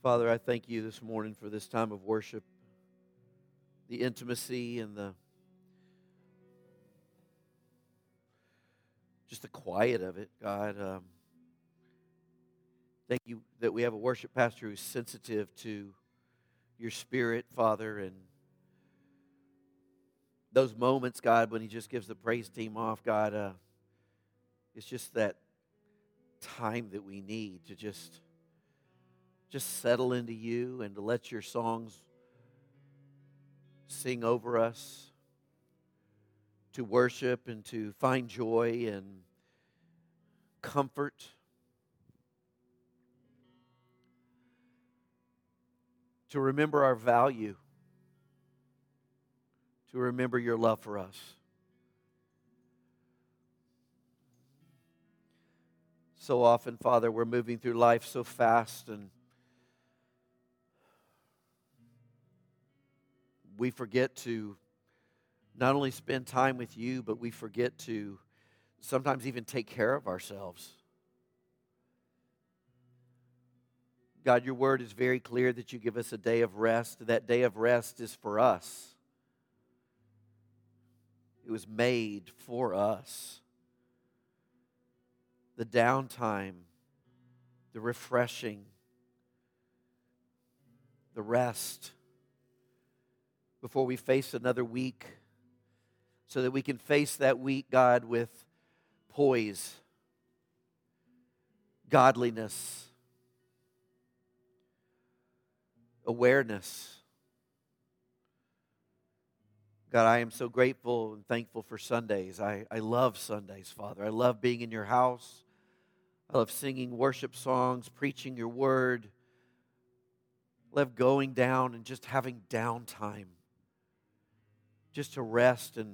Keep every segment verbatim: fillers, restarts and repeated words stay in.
Father, I thank you this morning for this time of worship, the intimacy and the just the quiet of it, God. Um, thank you that we have a worship pastor who's sensitive to your spirit, Father, and those moments, God, when he just gives the praise team off, God, uh, it's just that time that we need to just just settle into you and to let your songs sing over us, to worship and to find joy and comfort. To remember our value, to remember your love for us. So often, Father, we're moving through life so fast and we forget to not only spend time with you, but we forget to sometimes even take care of ourselves. God, your word is very clear that you give us a day of rest. That day of rest is for us. It was made for us. The downtime, the refreshing, the rest before we face another week, so that we can face that week, God, with poise, godliness, awareness. God, I am so grateful and thankful for Sundays. I, I love Sundays, Father. I love being in your house. I love singing worship songs, preaching your word. I love going down and just having downtime, just to rest and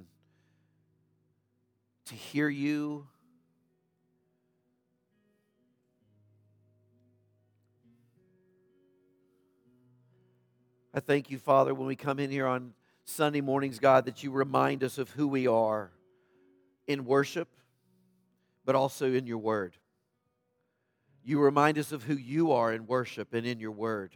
to hear you. I thank you, Father, when we come in here on Sunday mornings, God, that you remind us of who we are in worship, but also in your word. You remind us of who you are in worship and in your word.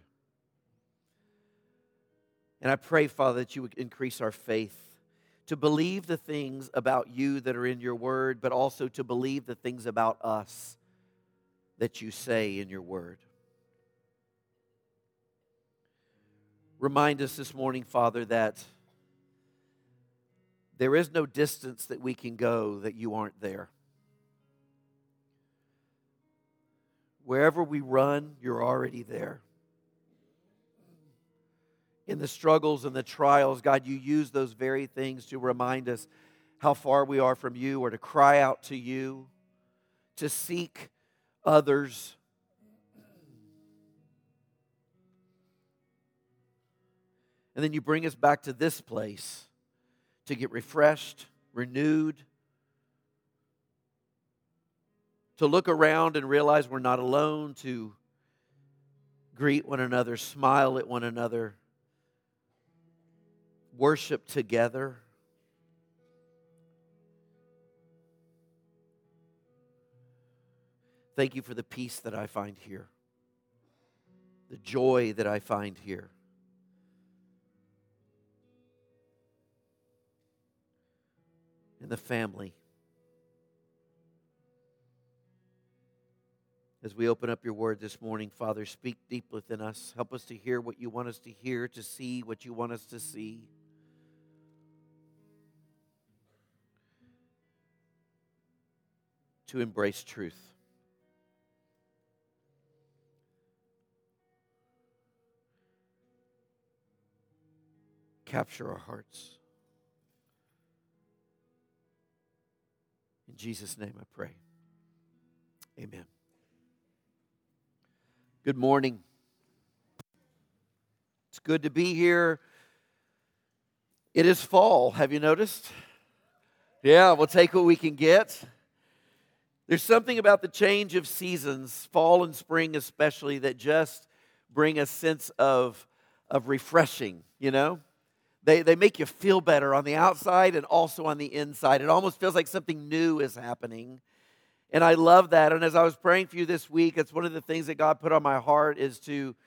And I pray, Father, that you would increase our faith to believe the things about you that are in your word, but also to believe the things about us that you say in your word. Remind us this morning, Father, that there is no distance that we can go that you aren't there. Wherever we run, you're already there. In the struggles and the trials, God, you use those very things to remind us how far we are from you, or to cry out to you, to seek others. And then you bring us back to this place to get refreshed, renewed, to look around and realize we're not alone, to greet one another, smile at one another, worship together. Thank you for the peace that I find here, the joy that I find here. In the family. As we open up your word this morning, Father, speak deep within us. Help us to hear what you want us to hear, to see what you want us to see. To embrace truth. Capture our hearts. In Jesus' name I pray. Amen. Good morning. It's good to be here. It is fall. Have you noticed? Yeah, we'll take what we can get. There's something about the change of seasons, fall and spring especially, that just bring a sense of, of refreshing, you know? They, they make you feel better on the outside and also on the inside. It almost feels like something new is happening. And I love that. And as I was praying for you this week, it's one of the things that God put on my heart is to,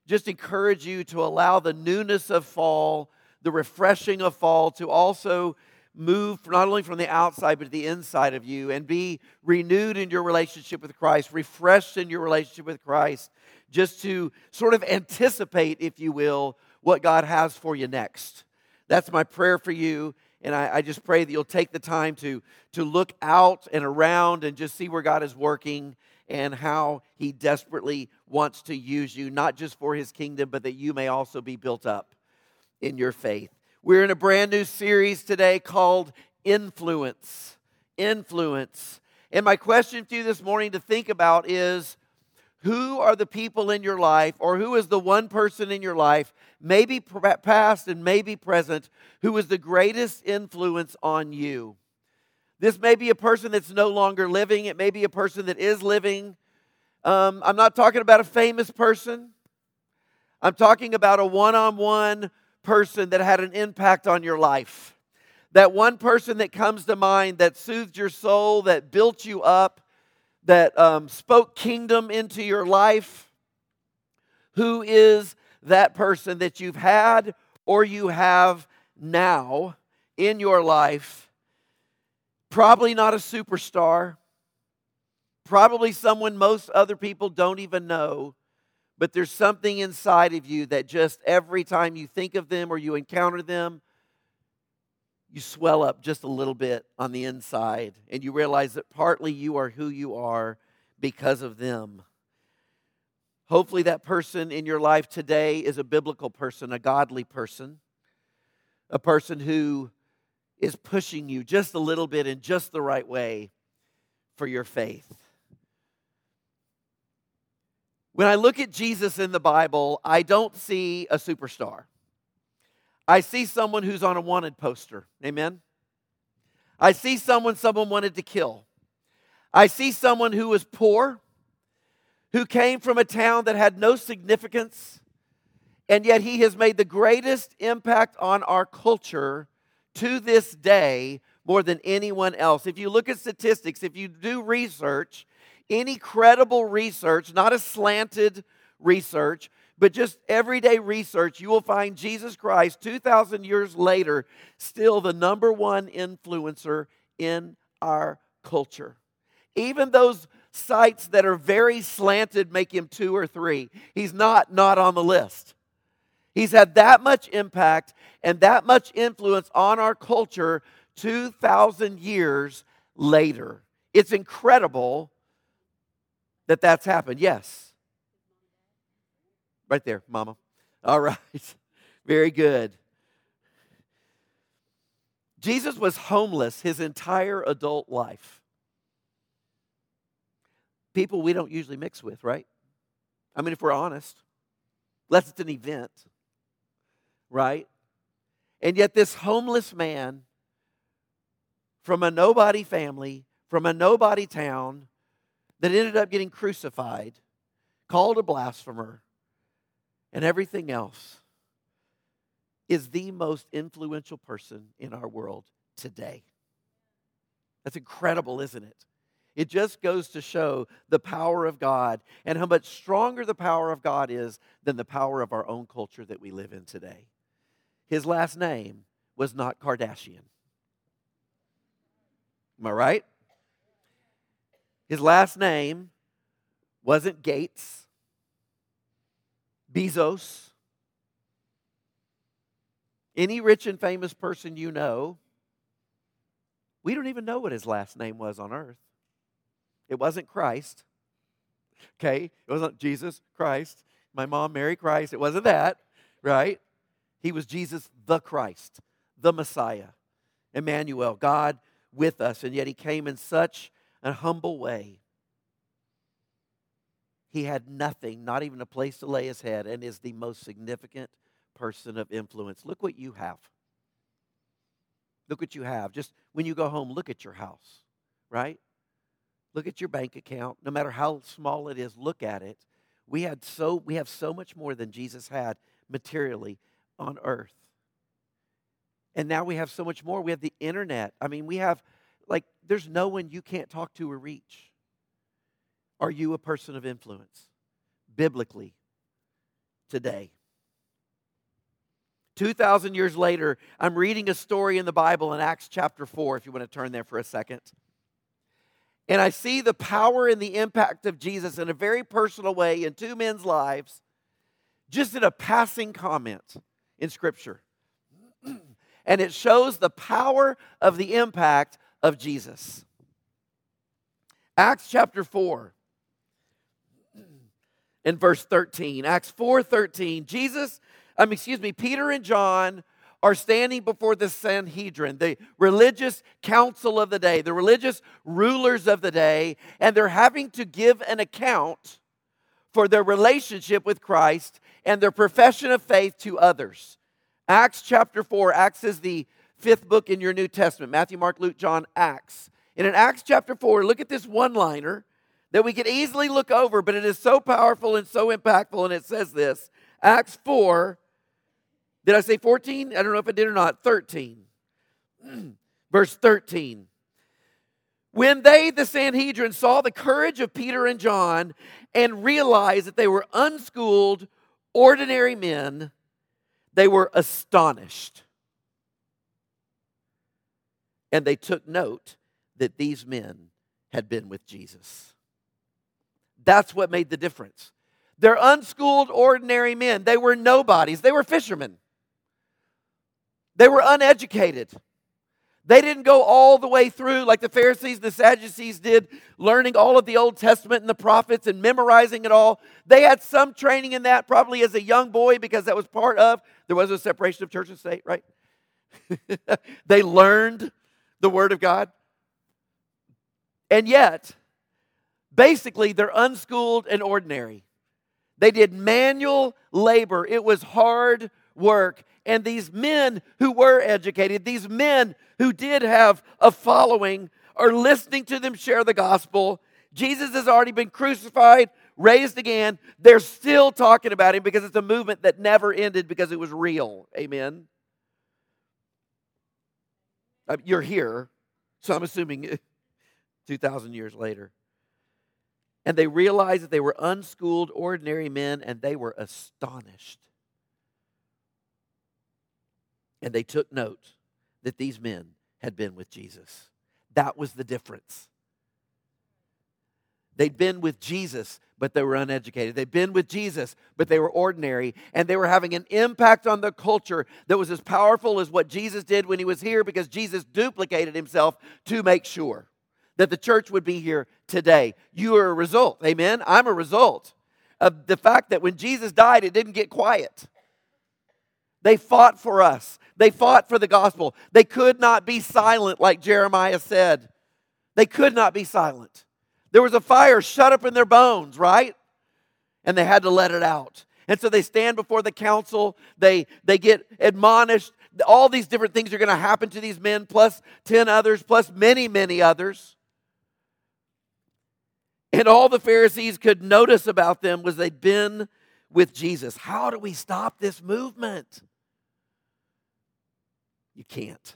just encourage you to allow the newness of fall, the refreshing of fall, to also move not only from the outside, but the inside of you, and be renewed in your relationship with Christ, refreshed in your relationship with Christ, just to sort of anticipate, if you will, what God has for you next. That's my prayer for you, and I, I just pray that you'll take the time to, to look out and around and just see where God is working and how He desperately wants to use you, not just for His kingdom, but that you may also be built up in your faith. We're in a brand new series today called Influence. Influence. And my question to you this morning to think about is, who are the people in your life, or who is the one person in your life, maybe past and maybe present, who is the greatest influence on you? This may be a person that's no longer living. It may be a person that is living. Um, I'm not talking about a famous person. I'm talking about a one-on-one person that had an impact on your life. That one person that comes to mind that soothed your soul, that built you up, that um, spoke kingdom into your life. Who is that person that you've had or you have now in your life? Probably not a superstar. Probably someone most other people don't even know. But there's something inside of you that just every time you think of them or you encounter them, you swell up just a little bit on the inside. And you realize that partly you are who you are because of them. Hopefully that person in your life today is a biblical person, a godly person. A person who is pushing you just a little bit in just the right way for your faith. When I look at Jesus in the Bible, I don't see a superstar. I see someone who's on a wanted poster. Amen? I see someone someone wanted to kill. I see someone who was poor, who came from a town that had no significance, and yet he has made the greatest impact on our culture to this day more than anyone else. If you look at statistics, if you do research, any credible research, not a slanted research, but just everyday research, you will find Jesus Christ two thousand years later still the number one influencer in our culture. Even those sites that are very slanted make him two or three. He's not not on the list. He's had that much impact and that much influence on our culture two thousand years later. It's incredible that that's happened. Yes. Right there, Mama. All right. Very good. Jesus was homeless his entire adult life. People we don't usually mix with, right? I mean, if we're honest, unless it's an event, right? And yet this homeless man from a nobody family, from a nobody town, that ended up getting crucified, called a blasphemer, and everything else, is the most influential person in our world today. That's incredible, isn't it? It just goes to show the power of God and how much stronger the power of God is than the power of our own culture that we live in today. His last name was not Kardashian. Am I right? His last name wasn't Gates, Bezos, any rich and famous person you know. We don't even know what his last name was on earth. It wasn't Christ. Okay? It wasn't Jesus Christ. My mom, Mary Christ. It wasn't that, right? He was Jesus the Christ, the Messiah, Emmanuel, God with us. And yet he came in such a humble way. He had nothing, not even a place to lay his head, and is the most significant person of influence. Look what you have. Look what you have. Just when you go home, look at your house, right? Look at your bank account. No matter how small it is, look at it. We had so we have so much more than Jesus had materially on earth. And now we have so much more. We have the internet. I mean, we have, like, there's no one you can't talk to or reach. Are you a person of influence? Biblically, today. two thousand years later, I'm reading a story in the Bible in Acts chapter four, if you want to turn there for a second. And I see the power and the impact of Jesus in a very personal way in two men's lives, just in a passing comment in Scripture. And it shows the power of the impact of Jesus. Acts chapter four, in verse thirteen. Acts four thirteen. Jesus, um, excuse me, Peter and John are standing before the Sanhedrin, the religious council of the day, the religious rulers of the day, and they're having to give an account for their relationship with Christ and their profession of faith to others. Acts chapter four. Acts is the fifth book in your New Testament. Matthew, Mark, Luke, John, Acts. And in Acts chapter four, look at this one-liner that we could easily look over, but it is so powerful and so impactful, and it says this. Acts four, did I say fourteen? I don't know if I did or not. thirteen. Verse thirteen. When they, the Sanhedrin, saw the courage of Peter and John and realized that they were unschooled, ordinary men, they were astonished. And they took note that these men had been with Jesus. That's what made the difference. They're unschooled, ordinary men. They were nobodies. They were fishermen. They were uneducated. They didn't go all the way through like the Pharisees, the Sadducees did, learning all of the Old Testament and the prophets and memorizing it all. They had some training in that probably as a young boy because that was part of, there was a separation of church and state, right? They learned the Word of God. And yet, basically, they're unschooled and ordinary. They did manual labor. It was hard work. And these men who were educated, these men who did have a following, are listening to them share the gospel. Jesus has already been crucified, raised again. They're still talking about him because it's a movement that never ended because it was real. Amen? Uh, you're here, so I'm assuming two thousand years later. And they realized that they were unschooled, ordinary men, and they were astonished. And they took note that these men had been with Jesus. That was the difference. They'd been with Jesus, but they were uneducated. They'd been with Jesus, but they were ordinary. And they were having an impact on the culture that was as powerful as what Jesus did when he was here, because Jesus duplicated himself to make sure that the church would be here today. You are a result. Amen? I'm a result of the fact that when Jesus died, it didn't get quiet. They fought for us. They fought for the gospel. They could not be silent, like Jeremiah said. They could not be silent. There was a fire shut up in their bones, right? And they had to let it out. And so they stand before the council. They, they get admonished. All these different things are going to happen to these men, plus ten others, plus many, many others. And all the Pharisees could notice about them was they'd been with Jesus. How do we stop this movement? You can't.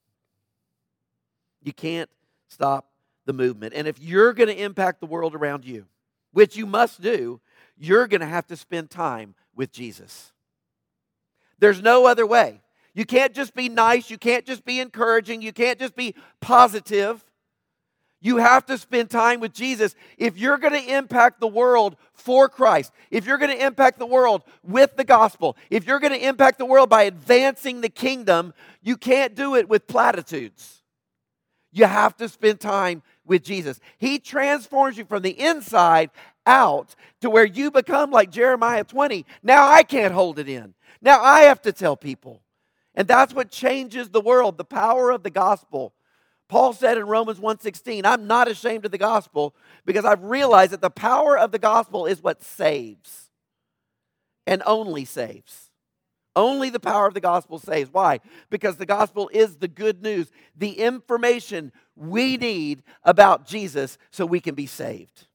You can't stop the movement. And if you're going to impact the world around you, which you must do, you're going to have to spend time with Jesus. There's no other way. You can't just be nice. You can't just be encouraging. You can't just be positive. You have to spend time with Jesus. If you're going to impact the world for Christ, if you're going to impact the world with the gospel, if you're going to impact the world by advancing the kingdom, you can't do it with platitudes. You have to spend time with Jesus. He transforms you from the inside out to where you become like Jeremiah twenty. Now I can't hold it in. Now I have to tell people. And that's what changes the world, the power of the gospel. Paul said in Romans one sixteen, I'm not ashamed of the gospel because I've realized that the power of the gospel is what saves and only saves. Only the power of the gospel saves. Why? Because the gospel is the good news, the information we need about Jesus so we can be saved.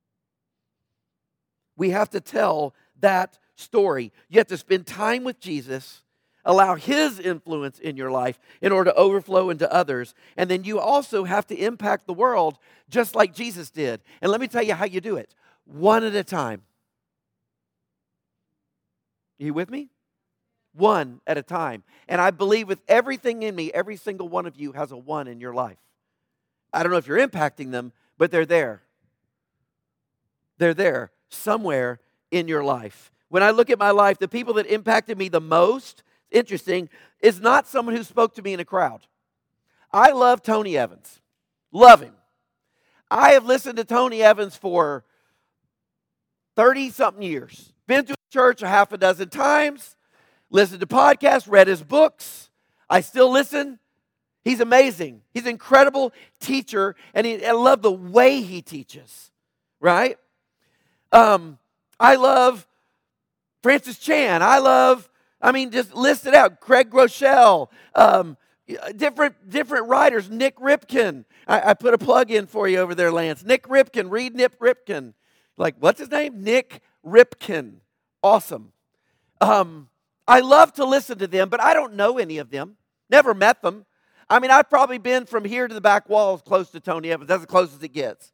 We have to tell that story. You have to spend time with Jesus. Allow his influence in your life in order to overflow into others. And then you also have to impact the world just like Jesus did. And let me tell you how you do it. One at a time. Are you with me? One at a time. And I believe with everything in me, every single one of you has a one in your life. I don't know if you're impacting them, but they're there. They're there somewhere in your life. When I look at my life, the people that impacted me the most, interesting, is not someone who spoke to me in a crowd. I love Tony Evans. Love him. I have listened to Tony Evans for thirty-something years. Been to church a half a dozen times. Listened to podcasts, read his books. I still listen. He's amazing. He's an incredible teacher, and he, I love the way he teaches, right? Um, I love Francis Chan. I love, I mean, just list it out. Craig Groeschel, um, different different writers. Nick Ripken. I, I put a plug in for you over there, Lance. Nick Ripken. Read Nick Ripken. Like, what's his name? Nick Ripken. Awesome. Um, I love to listen to them, but I don't know any of them. Never met them. I mean, I've probably been from here to the back walls close to Tony Evans. That's as close as it gets.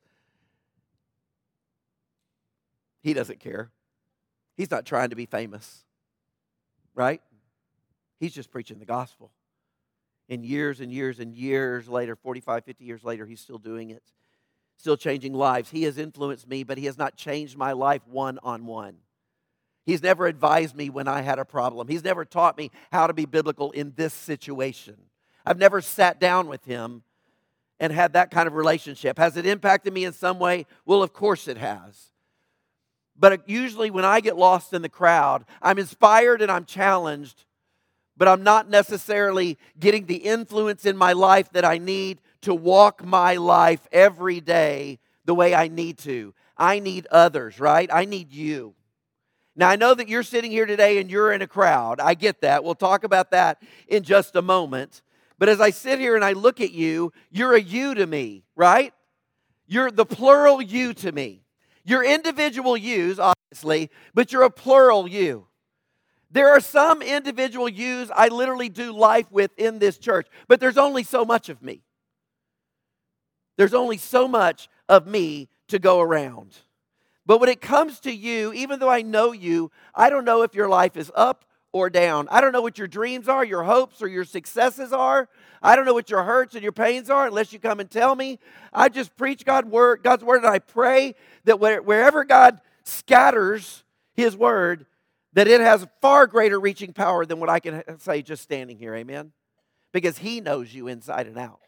He doesn't care. He's not trying to be famous, right? He's just preaching the gospel. And years and years and years later, forty-five, fifty years later, he's still doing it. Still changing lives. He has influenced me, but he has not changed my life one-on-one. He's never advised me when I had a problem. He's never taught me how to be biblical in this situation. I've never sat down with him and had that kind of relationship. Has it impacted me in some way? Well, of course it has. But usually when I get lost in the crowd, I'm inspired and I'm challenged, but I'm not necessarily getting the influence in my life that I need to walk my life every day the way I need to. I need others, right? I need you. Now, I know that you're sitting here today and you're in a crowd. I get that. We'll talk about that in just a moment. But as I sit here and I look at you, you're a you to me, right? You're the plural you to me. You're individual yous, obviously, but you're a plural you. There are some individual yous I literally do life with in this church, but there's only so much of me. There's only so much of me to go around. But when it comes to you, even though I know you, I don't know if your life is up or down. I don't know what your dreams are, your hopes, or your successes are. I don't know what your hurts and your pains are unless you come and tell me. I just preach God's word, God's word, and I pray that wherever God scatters His word, that it has far greater reaching power than what I can say just standing here, amen? Because He knows you inside and out.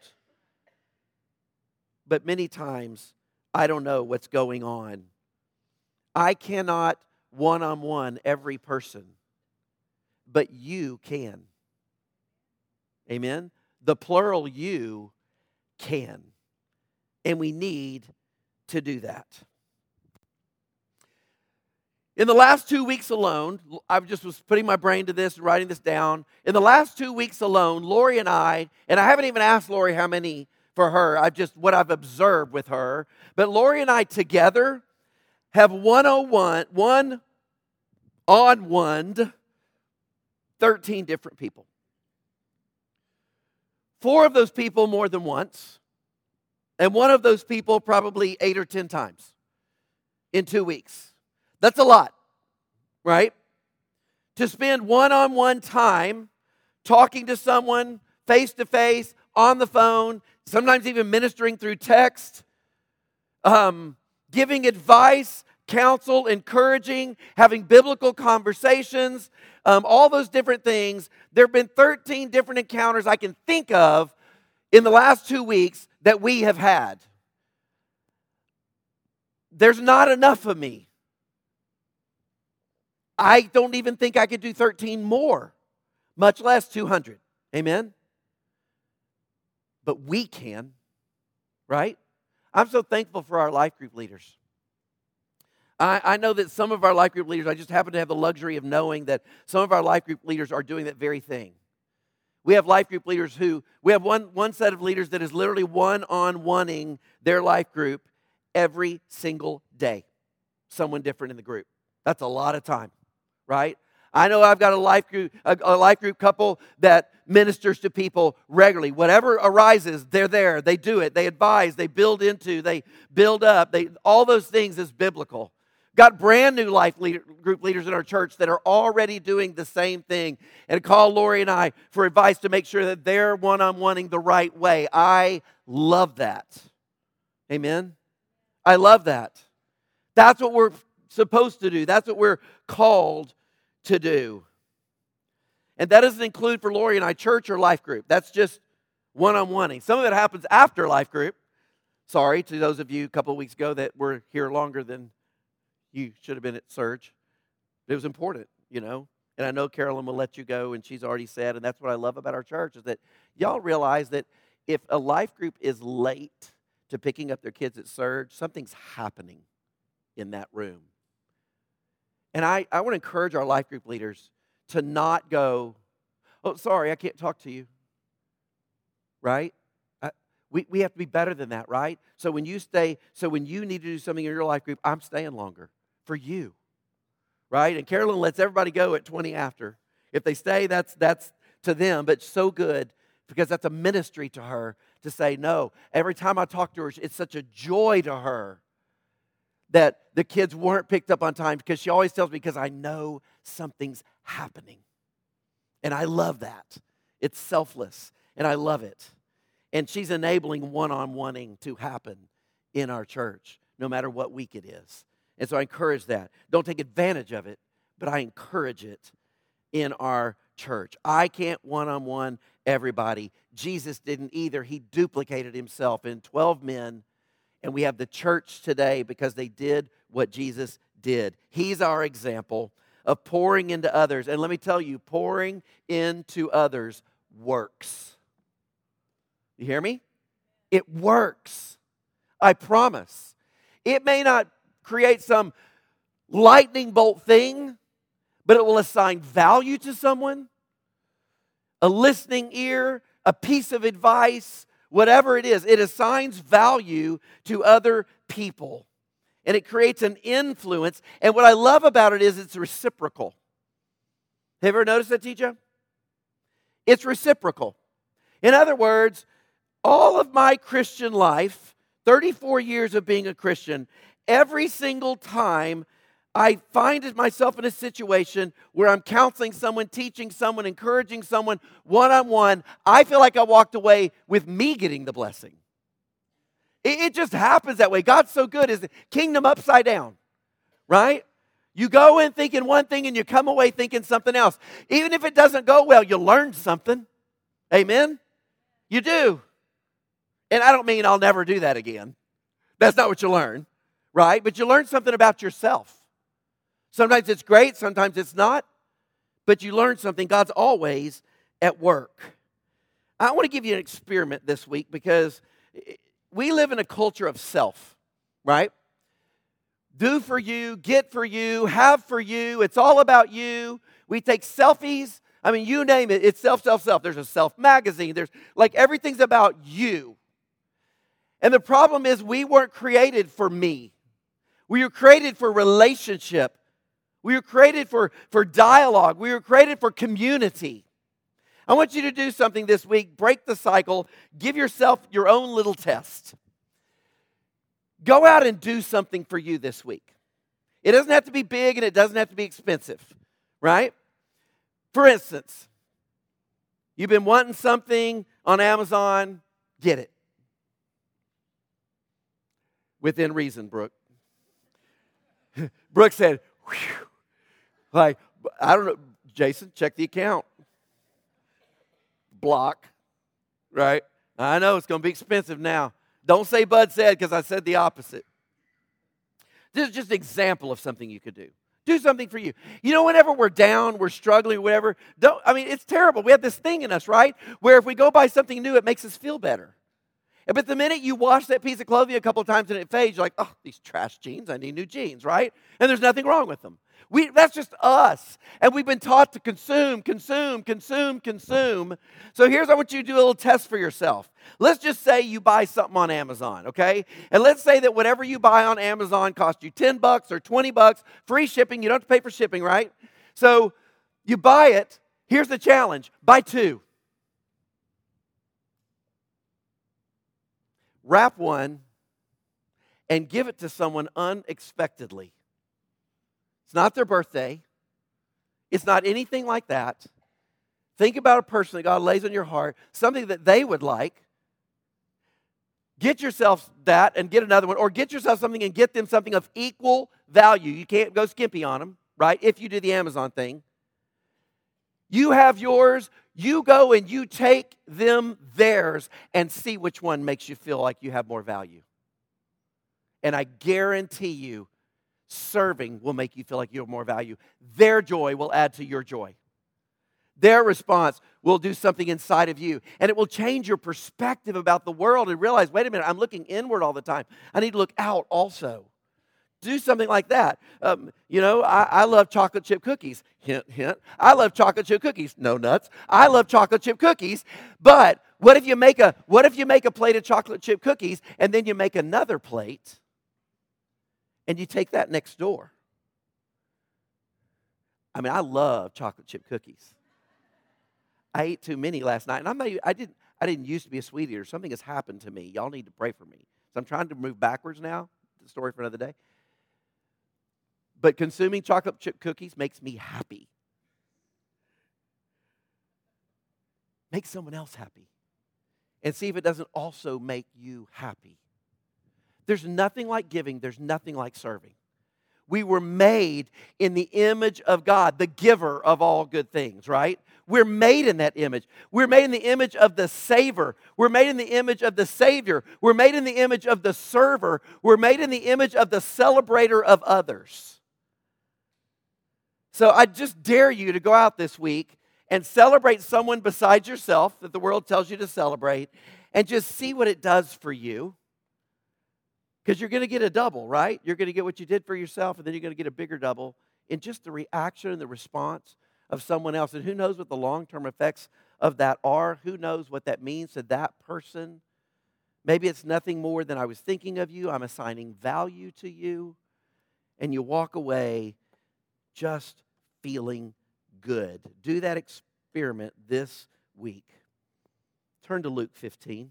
But many times, I don't know what's going on. I cannot one-on-one every person, but you can. Amen? The plural you can. And we need to do that. In the last two weeks alone, I just was putting my brain to this, writing this down. In the last two weeks alone, Lori and I, and I haven't even asked Lori how many for her, I've just what I've observed with her, but Lori and I together have one-on-one, one-on-one, thirteen different people. Four of those people more than once, and one of those people probably eight or ten times in two weeks. That's a lot, right? To spend one-on-one time talking to someone face-to-face, on the phone, sometimes even ministering through text, um, giving advice, counsel, encouraging, having biblical conversations, um, all those different things. There have been thirteen different encounters I can think of in the last two weeks that we have had. There's not enough of me. I don't even think I could do thirteen more, much less two hundred. Amen? But we can, right? I'm so thankful for our life group leaders. I, I know that some of our life group leaders, I just happen to have the luxury of knowing that some of our life group leaders are doing that very thing. We have life group leaders who, we have one, one set of leaders that is literally one-on-one-ing their life group every single day. Someone different in the group. That's a lot of time, right? I know I've got a life group, a, a life group couple that ministers to people regularly. Whatever arises, they're there. They do it. They advise. They build into. They build up. They all those things is biblical. Got brand new life leader, group leaders in our church that are already doing the same thing and call Lori and I for advice to make sure that they're one-on-oneing the right way. I love that. Amen? I love that. That's what we're supposed to do. That's what we're called to do. And that doesn't include for Lori and I church or life group. That's just one-on-oneing. Some of it happens after life group. Sorry to those of you a couple of weeks ago that were here longer than you should have been at Surge. It was important, you know. And I know Carolyn will let you go, and she's already said, and that's what I love about our church, is that y'all realize that if a life group is late to picking up their kids at Surge, something's happening in that room. And I, I want to encourage our life group leaders to not go, oh, sorry, I can't talk to you. Right? I, we, we have to be better than that, right? So when you stay, so when you need to do something in your life group, I'm staying longer for you. Right? And Carolyn lets everybody go at twenty after. If they stay, that's that's to them, but so good because that's a ministry to her to say, no, every time I talk to her, it's such a joy to her that the kids weren't picked up on time, because she always tells me, because I know something's happening. And I love that. It's selfless, and I love it. And she's enabling one-on-oneing to happen in our church, no matter what week it is. And so I encourage that. Don't take advantage of it, but I encourage it in our church. I can't one-on-one everybody. Jesus didn't either. He duplicated himself in twelve men, and we have the church today because they did what Jesus did. He's our example of pouring into others. And let me tell you, pouring into others works. You hear me? It works. I promise. It may not create some lightning bolt thing, but it will assign value to someone, a listening ear, a piece of advice, whatever it is. It assigns value to other people, and it creates an influence. And what I love about it is it's reciprocal. Have you ever noticed that, T J? It's reciprocal. In other words, all of my Christian life, thirty-four years of being a Christian, every single time I find myself in a situation where I'm counseling someone, teaching someone, encouraging someone one-on-one, I feel like I walked away with me getting the blessing. It, it just happens that way. God's so good. Is the kingdom upside down, right? You go in thinking one thing and you come away thinking something else. Even if it doesn't go well, you learn something. Amen? You do. And I don't mean I'll never do that again. That's not what you learn. Right? But you learn something about yourself. Sometimes it's great, sometimes it's not. But you learn something. God's always at work. I want to give you an experiment this week, because we live in a culture of self, right? Do for you, get for you, have for you. It's all about you. We take selfies. I mean, you name it. It's self, self, self. There's a self magazine. There's like everything's about you. And the problem is we weren't created for me. We were created for relationship. We were created for, for dialogue. We were created for community. I want you to do something this week. Break the cycle. Give yourself your own little test. Go out and do something for you this week. It doesn't have to be big, and it doesn't have to be expensive, right? For instance, you've been wanting something on Amazon. Get it. Within reason, Brooke. Brooke said, whew. Like, I don't know, Jason, check the account. Block, right? I know it's going to be expensive now. Don't say Bud said, because I said the opposite. This is just an example of something you could do. Do something for you. You know, whenever we're down, we're struggling, whatever, don't, I mean, it's terrible. We have this thing in us, right? Where if we go buy something new, it makes us feel better. But the minute you wash that piece of clothing a couple of times and it fades, you're like, oh, these trash jeans, I need new jeans, right? And there's nothing wrong with them. We, that's just us. And we've been taught to consume, consume, consume, consume. So here's, I want you to do a little test for yourself. Let's just say you buy something on Amazon, okay? And let's say that whatever you buy on Amazon costs you ten bucks or twenty bucks, free shipping. You don't have to pay for shipping, right? So you buy it. Here's the challenge. Buy two. Wrap one and give it to someone unexpectedly. It's not their birthday. It's not anything like that. Think about a person that God lays on your heart, something that they would like. Get yourself that and get another one, or get yourself something and get them something of equal value. You can't go skimpy on them, right? If you do the Amazon thing. You have yours, you go and you take them theirs and see which one makes you feel like you have more value. And I guarantee you, serving will make you feel like you have more value. Their joy will add to your joy. Their response will do something inside of you. And it will change your perspective about the world and realize, wait a minute, I'm looking inward all the time. I need to look out also. Do something like that. Um, you know, I, I love chocolate chip cookies. Hint, hint. I love chocolate chip cookies. No nuts. I love chocolate chip cookies. But what if you make a what if you make a plate of chocolate chip cookies and then you make another plate and you take that next door? I mean, I love chocolate chip cookies. I ate too many last night, and I'm not, I didn't. I didn't used to be a sweet eater. Something has happened to me. Y'all need to pray for me. So I'm trying to move backwards now. The story for another day. But consuming chocolate chip cookies makes me happy. Make someone else happy, and see if it doesn't also make you happy. There's nothing like giving. There's nothing like serving. We were made in the image of God, the giver of all good things, right? We're made in that image. We're made in the image of the saver. We're made in the image of the Savior. We're made in the image of the server. We're made in the image of the celebrator of others. So I just dare you to go out this week and celebrate someone besides yourself that the world tells you to celebrate, and just see what it does for you. Because you're going to get a double, right? You're going to get what you did for yourself, and then you're going to get a bigger double in just the reaction and the response of someone else. And who knows what the long-term effects of that are? Who knows what that means to that person? Maybe it's nothing more than I was thinking of you. I'm assigning value to you. And you walk away just feeling good. Do that experiment this week. Turn to Luke fifteen.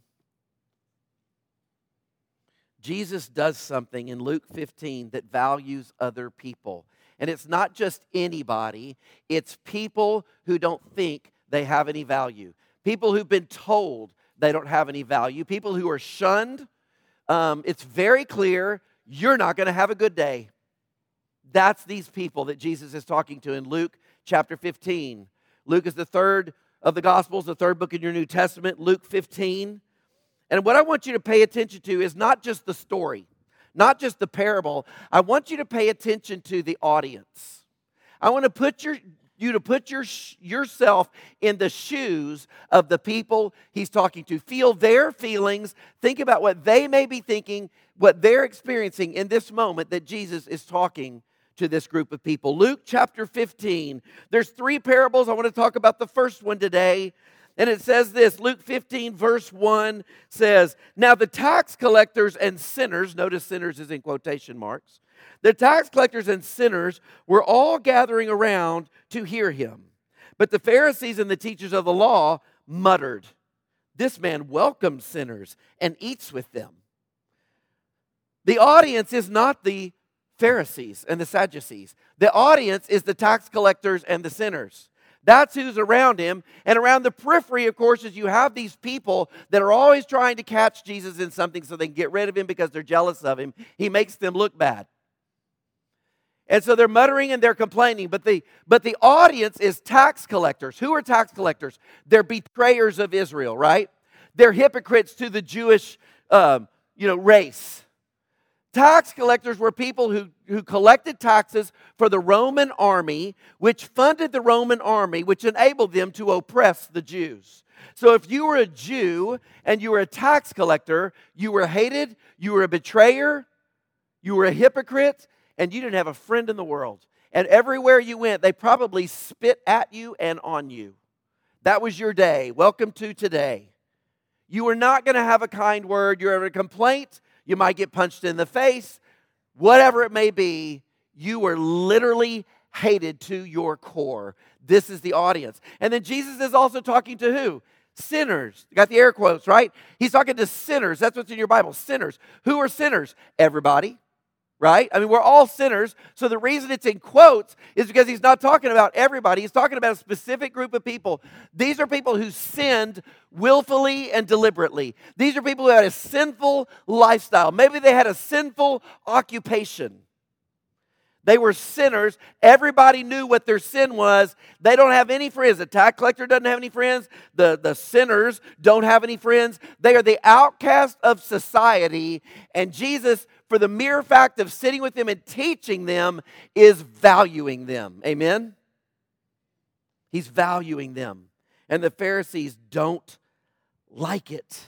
Jesus does something in Luke fifteen that values other people. And it's not just anybody. It's people who don't think they have any value. People who've been told they don't have any value. People who are shunned. Um, it's very clear, you're not going to have a good day. That's these people that Jesus is talking to in Luke chapter fifteen. Luke is the third of the Gospels, the third book in your New Testament, Luke fifteen. And what I want you to pay attention to is not just the story, not just the parable. I want you to pay attention to the audience. I want to put your, you to put your, yourself in the shoes of the people he's talking to. Feel their feelings. Think about what they may be thinking, what they're experiencing in this moment that Jesus is talking to this group of people. Luke chapter fifteen. There's three parables. I want to talk about the first one today. And it says this, Luke fifteen verse one says, now the tax collectors and sinners, notice sinners is in quotation marks, the tax collectors and sinners were all gathering around to hear him. But the Pharisees and the teachers of the law muttered, this man welcomes sinners and eats with them. The audience is not the Pharisees and the Sadducees. The audience is the tax collectors and the sinners. That's who's around him. And around the periphery, of course, is you have these people that are always trying to catch Jesus in something so they can get rid of him because they're jealous of him. He makes them look bad. And so they're muttering and they're complaining. But the, but the audience is tax collectors. Who are tax collectors? They're betrayers of Israel, right? They're hypocrites to the Jewish um, you know, race. Tax collectors were people who, who collected taxes for the Roman army, which funded the Roman army, which enabled them to oppress the Jews. So if you were a Jew and you were a tax collector, you were hated, you were a betrayer, you were a hypocrite, and you didn't have a friend in the world. And everywhere you went, they probably spit at you and on you. That was your day. Welcome to today. You were not going to have a kind word. You were a complaint. You might get punched in the face. Whatever it may be, you were literally hated to your core. This is the audience. And then Jesus is also talking to who? Sinners. You got the air quotes, right? He's talking to sinners. That's what's in your Bible, sinners. Who are sinners? Everybody, right? I mean, we're all sinners. So the reason it's in quotes is because he's not talking about everybody. He's talking about a specific group of people. These are people who sinned willfully and deliberately. These are people who had a sinful lifestyle. Maybe they had a sinful occupation. They were sinners. Everybody knew what their sin was. They don't have any friends. The tax collector doesn't have any friends. The, the sinners don't have any friends. They are the outcast of society. And Jesus, for the mere fact of sitting with them and teaching them, is valuing them. Amen? He's valuing them. And the Pharisees don't like it.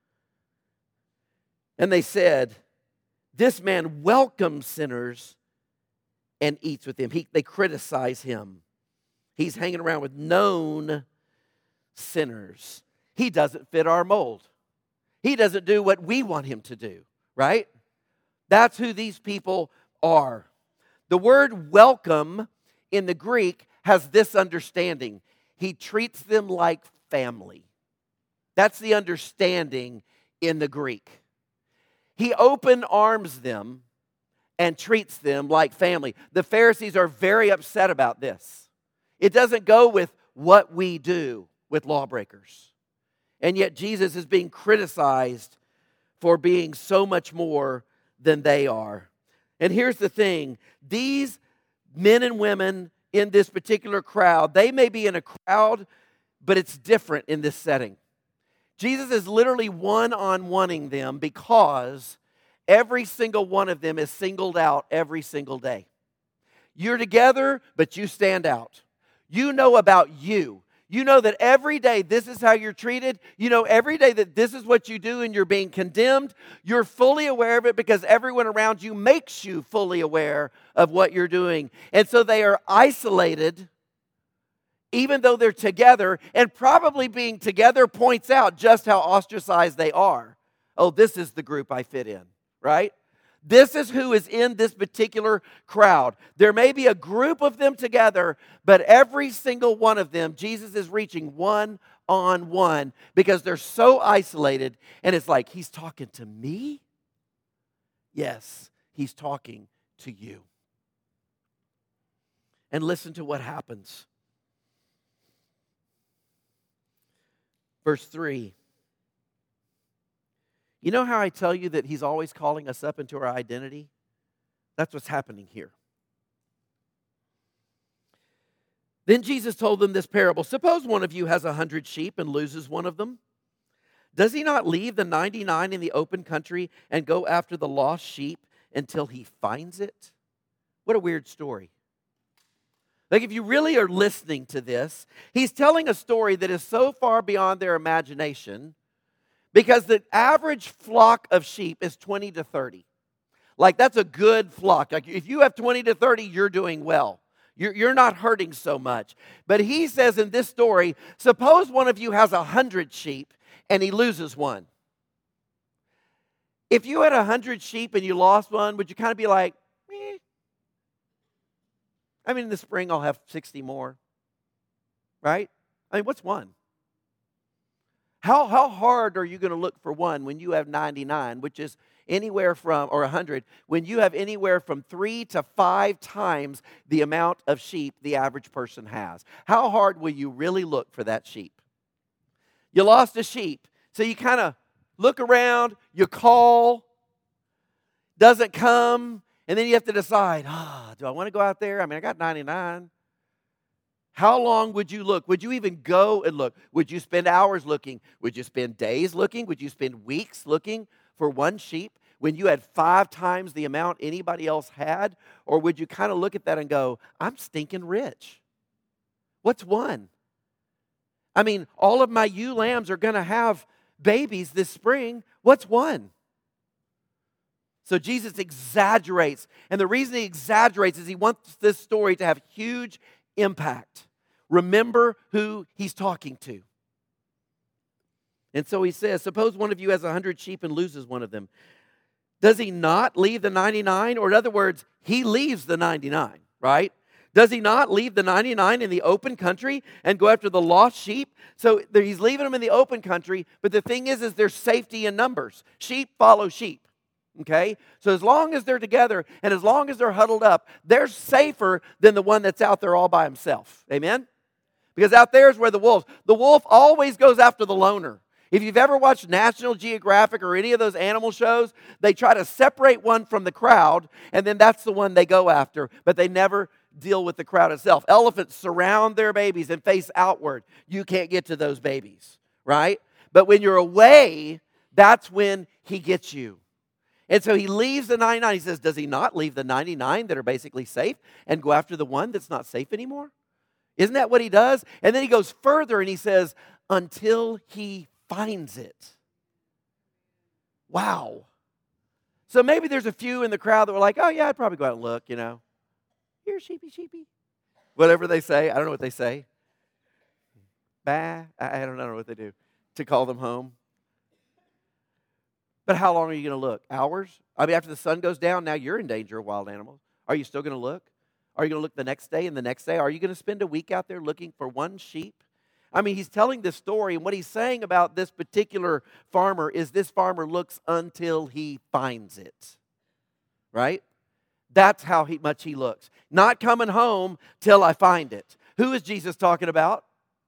And they said, this man welcomes sinners and eats with them. He, they criticize him. He's hanging around with known sinners. He doesn't fit our mold. He doesn't do what we want him to do, right? That's who these people are. The word welcome in the Greek has this understanding. He treats them like family. That's the understanding in the Greek. He open arms them and treats them like family. The Pharisees are very upset about this. It doesn't go with what we do with lawbreakers. And yet Jesus is being criticized for being so much more than they are. And here's the thing. These men and women in this particular crowd, they may be in a crowd, but it's different in this setting. Jesus is literally one-on-oneing them because every single one of them is singled out every single day. You're together, but you stand out. You know about you. You know that every day this is how you're treated. You know every day that this is what you do and you're being condemned. You're fully aware of it because everyone around you makes you fully aware of what you're doing. And so they are isolated, even though they're together, and probably being together points out just how ostracized they are. Oh, this is the group I fit in. Right? This is who is in this particular crowd. There may be a group of them together, but every single one of them, Jesus is reaching one on one because they're so isolated. And it's like, he's talking to me? Yes, he's talking to you. And listen to what happens. Verse three. You know how I tell you that he's always calling us up into our identity? That's what's happening here. Then Jesus told them this parable. Suppose one of you has a hundred sheep and loses one of them. Does he not leave the ninety-nine in the open country and go after the lost sheep until he finds it? What a weird story. Like, if you really are listening to this, he's telling a story that is so far beyond their imagination. Because the average flock of sheep is twenty to thirty. Like, that's a good flock. Like, if you have twenty to thirty, you're doing well. You're, you're not hurting so much. But he says in this story, suppose one of you has a hundred sheep and he loses one. If you had a hundred sheep and you lost one, would you kind of be like, eh? I mean, in the spring I'll have sixty more. Right? I mean, what's one? How, how hard are you going to look for one when you have ninety-nine, which is anywhere from, or one hundred, when you have anywhere from three to five times the amount of sheep the average person has? How hard will you really look for that sheep? You lost a sheep, so you kind of look around, you call, doesn't come, and then you have to decide, ah, do I want to go out there? I mean, I got ninety-nine. How long would you look? Would you even go and look? Would you spend hours looking? Would you spend days looking? Would you spend weeks looking for one sheep when you had five times the amount anybody else had? Or would you kind of look at that and go, I'm stinking rich. What's one? I mean, all of my ewe lambs are going to have babies this spring. What's one? So Jesus exaggerates. And the reason he exaggerates is he wants this story to have huge impact. Remember who he's talking to. And so he says, suppose one of you has a hundred sheep and loses one of them. Does he not leave the ninety-nine? Or in other words, he leaves the ninety-nine, right? Does he not leave the ninety-nine in the open country and go after the lost sheep? So he's leaving them in the open country, but the thing is, is there's safety in numbers. Sheep follow sheep. Okay? So as long as they're together and as long as they're huddled up, they're safer than the one that's out there all by himself. Amen? Because out there is where the wolves, the wolf always goes after the loner. If you've ever watched National Geographic or any of those animal shows, they try to separate one from the crowd, and then that's the one they go after, but they never deal with the crowd itself. Elephants surround their babies and face outward. You can't get to those babies, right? But when you're away, that's when he gets you. And so he leaves the ninety-nine. He says, does he not leave the ninety-nine that are basically safe and go after the one that's not safe anymore? Isn't that what he does? And then he goes further and he says, until he finds it. Wow. So maybe there's a few in the crowd that were like, oh yeah, I'd probably go out and look, you know. Here, sheepy, sheepy. Whatever they say. I don't know what they say. Bah. I don't know what they do to call them home. But how long are you going to look? Hours? I mean, after the sun goes down, now you're in danger of wild animals. Are you still going to look? Are you going to look the next day and the next day? Are you going to spend a week out there looking for one sheep? I mean, he's telling this story, and what he's saying about this particular farmer is this farmer looks until he finds it. Right? That's how he, much he looks. Not coming home till I find it. Who is Jesus talking about?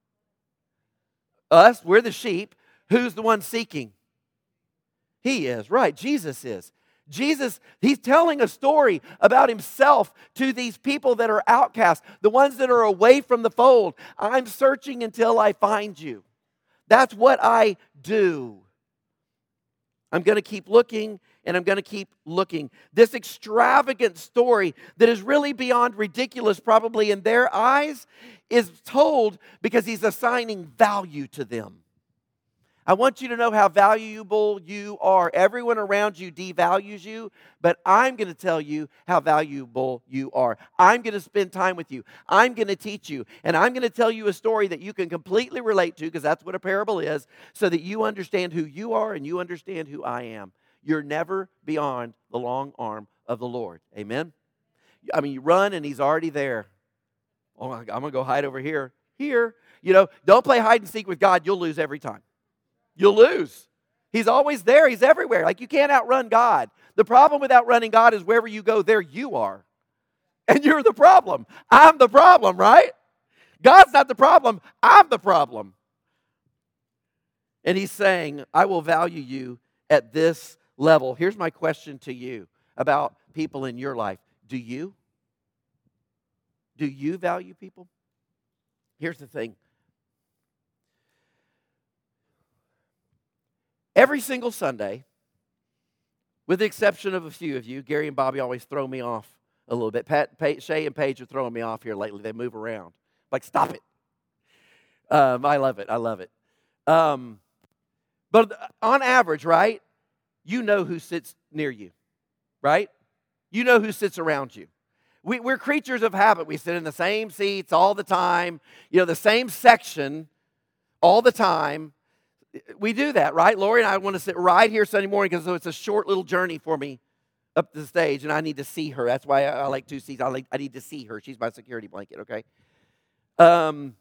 Us. We're the sheep. Who's the one seeking? He is. Right. Jesus is. Jesus, he's telling a story about himself to these people that are outcasts, the ones that are away from the fold. I'm searching until I find you. That's what I do. I'm going to keep looking, and I'm going to keep looking. This extravagant story that is really beyond ridiculous, probably in their eyes, is told because he's assigning value to them. I want you to know how valuable you are. Everyone around you devalues you, but I'm going to tell you how valuable you are. I'm going to spend time with you. I'm going to teach you, and I'm going to tell you a story that you can completely relate to, because that's what a parable is, so that you understand who you are and you understand who I am. You're never beyond the long arm of the Lord. Amen? I mean, you run, and he's already there. Oh, I'm going to go hide over here. Here. You know, don't play hide and seek with God. You'll lose every time. You'll lose. He's always there. He's everywhere. Like, you can't outrun God. The problem with outrunning God is wherever you go, there you are. And you're the problem. I'm the problem, right? God's not the problem. I'm the problem. And he's saying, I will value you at this level. Here's my question to you about people in your life. Do you? Do you value people? Here's the thing. Every single Sunday, with the exception of a few of you, Gary and Bobby always throw me off a little bit. Pat, Pat, Shay and Paige are throwing me off here lately. They move around. Like, stop it. Um, I love it. I love it. Um, but on average, right, you know who sits near you, right? You know who sits around you. We, we're creatures of habit. We sit in the same seats all the time, you know, the same section all the time. We do that, right? Lori and I want to sit right here Sunday morning because it's a short little journey for me up the stage, and I need to see her. That's why I, I like two seats. I like I need to see her. She's my security blanket, okay? Um,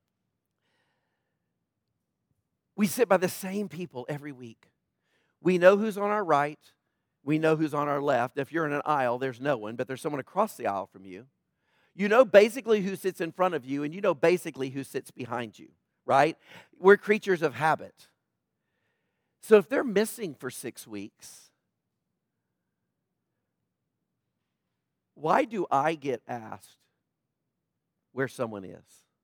we sit by the same people every week. We know who's on our right. We know who's on our left. If you're in an aisle, there's no one, but there's someone across the aisle from you. You know basically who sits in front of you, and you know basically who sits behind you. Right? We're creatures of habit. So if they're missing for six weeks, why do I get asked where someone is?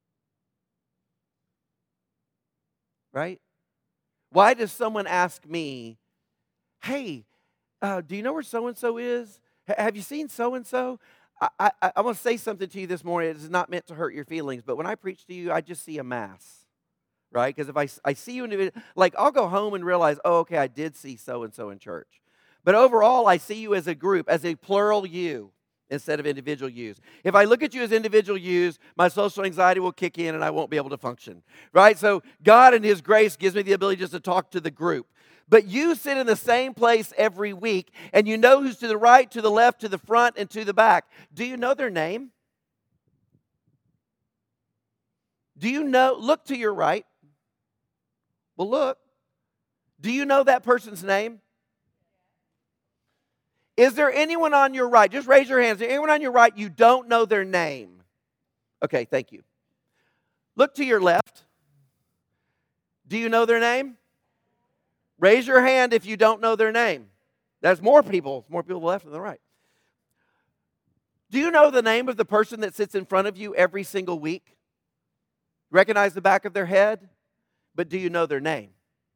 Right? Why does someone ask me, hey, uh, do you know where so-and-so is? H- have you seen so-and-so? I, I, I want to say something to you this morning. It is not meant to hurt your feelings, but when I preach to you, I just see a mass. Right? Because if I, I see you, in, like, I'll go home and realize, oh, okay, I did see so-and-so in church. But overall, I see you as a group, as a plural you, instead of individual yous. If I look at you as individual yous, my social anxiety will kick in and I won't be able to function. Right? So God in His grace gives me the ability just to talk to the group. But you sit in the same place every week, and you know who's to the right, to the left, to the front, and to the back. Do you know their name? Do you know? Look to your right. Well, look, do you know that person's name? Is there anyone on your right? Just raise your hands. Is there anyone on your right you don't know their name? Okay, thank you. Look to your left. Do you know their name? Raise your hand if you don't know their name. There's more people, more people to the left than the right. Do you know the name of the person that sits in front of you every single week? Recognize the back of their head, but do you know their name?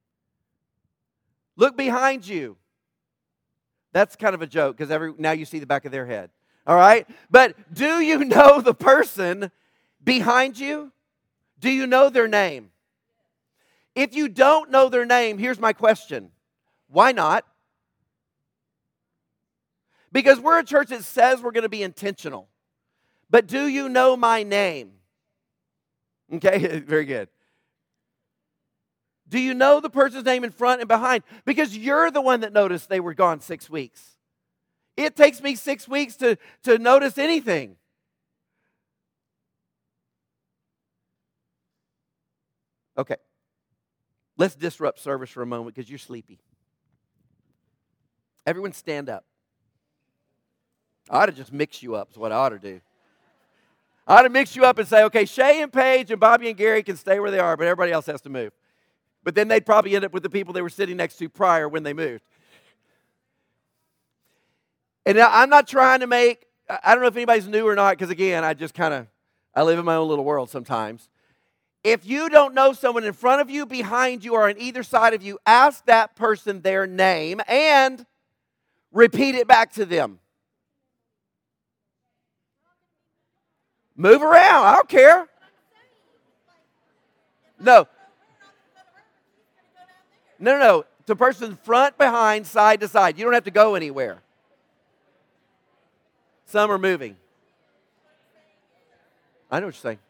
Look behind you. That's kind of a joke because every now you see the back of their head. All right? But do you know the person behind you? Do you know their name? If you don't know their name, here's my question. Why not? Because we're a church that says we're going to be intentional. But do you know my name? Okay, very good. Do you know the person's name in front and behind? Because you're the one that noticed they were gone six weeks. It takes me six weeks to, to notice anything. Okay. Let's disrupt service for a moment because you're sleepy. Everyone stand up. I ought to just mix you up is what I ought to do. I ought to mix you up and say, okay, Shay and Paige and Bobby and Gary can stay where they are, but everybody else has to move. But then they'd probably end up with the people they were sitting next to prior when they moved. And now I'm not trying to make, I don't know if anybody's new or not, because again, I just kind of, I live in my own little world sometimes. If you don't know someone in front of you, behind you, or on either side of you, ask that person their name and repeat it back to them. Move around. I don't care. No. No, no, no. The person front, behind, side to side. You don't have to go anywhere. Some are moving. I know what you're saying.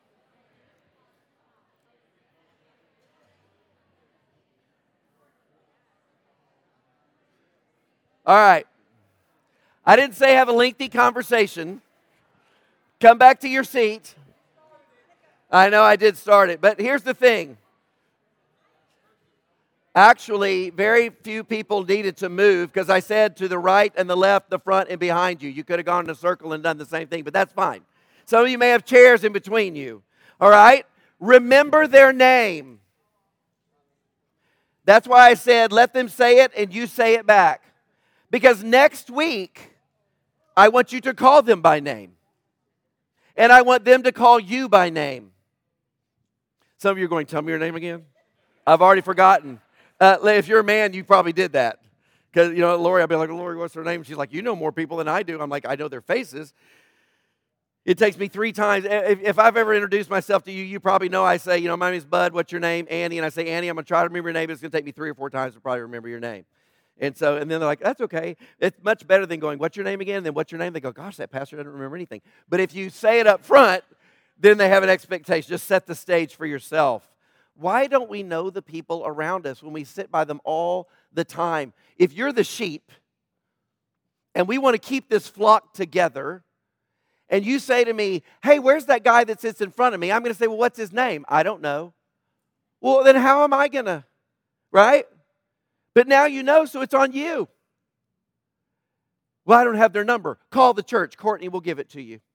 All right. I didn't say have a lengthy conversation. Come back to your seat. I know I did start it, but here's the thing. Actually, very few people needed to move because I said to the right and the left, the front and behind you. You could have gone in a circle and done the same thing, but that's fine. Some of you may have chairs in between you. All right? Remember their name. That's why I said let them say it and you say it back. Because next week, I want you to call them by name. And I want them to call you by name. Some of you are going, tell me your name again. I've already forgotten. Uh, if you're a man, you probably did that. Because, you know, Lori, I'll be like, Lori, what's her name? She's like, you know more people than I do. I'm like, I know their faces. It takes me three times. If, if I've ever introduced myself to you, you probably know I say, you know, my name is Bud. What's your name? Annie. And I say, Annie, I'm going to try to remember your name. It's going to take me three or four times to probably remember your name. And so, and then they're like, that's okay. It's much better than going, what's your name again? And then what's your name? They go, gosh, that pastor doesn't remember anything. But if you say it up front, then they have an expectation. Just set the stage for yourself. Why don't we know the people around us when we sit by them all the time? If you're the sheep and we want to keep this flock together, and you say to me, hey, where's that guy that sits in front of me? I'm going to say, well, what's his name? I don't know. Well, then how am I going to, right? But now you know, so it's on you. Well, I don't have their number. Call the church. Courtney will give it to you.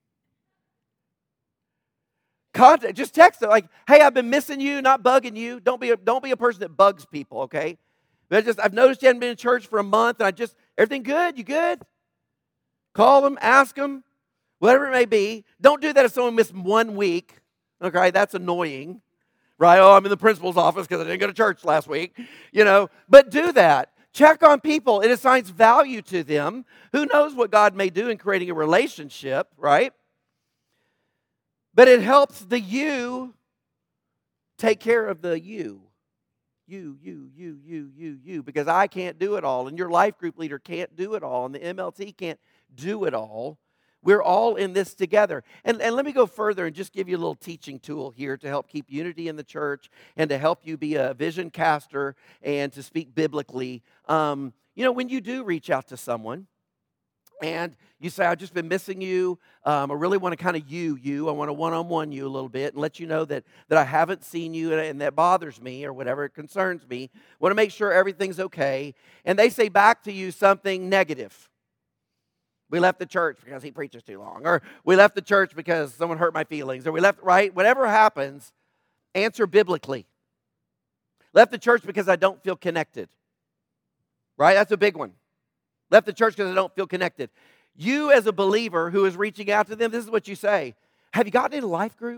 Contact, just text them like, hey, I've been missing you, not bugging you. Don't be a, don't be a person that bugs people, okay? But just I've noticed you hadn't been in church for a month, and I just, everything good? You good? Call them, ask them, whatever it may be. Don't do that if someone missed one week, okay? That's annoying. Right? Oh, I'm in the principal's office because I didn't go to church last week. You know, but do that. Check on people. It assigns value to them. Who knows what God may do in creating a relationship, right? But it helps the you take care of the you. You, you, you, you, you, you. Because I can't do it all. And your life group leader can't do it all. And the M L T can't do it all. We're all in this together. And, and let me go further and just give you a little teaching tool here to help keep unity in the church and to help you be a vision caster and to speak biblically. Um, you know, when you do reach out to someone and you say, I've just been missing you. Um, I really want to kind of you, you. I want to one-on-one you a little bit and let you know that, that I haven't seen you and, and that bothers me or whatever, it concerns me. I want to make sure everything's okay. And they say back to you something negative. We left the church because he preaches too long. Or we left the church because someone hurt my feelings. Or we left, right? Whatever happens, answer biblically. Left the church because I don't feel connected. Right? That's a big one. Left the church because I don't feel connected. You as a believer who is reaching out to them, this is what you say. Have you gotten in a life group?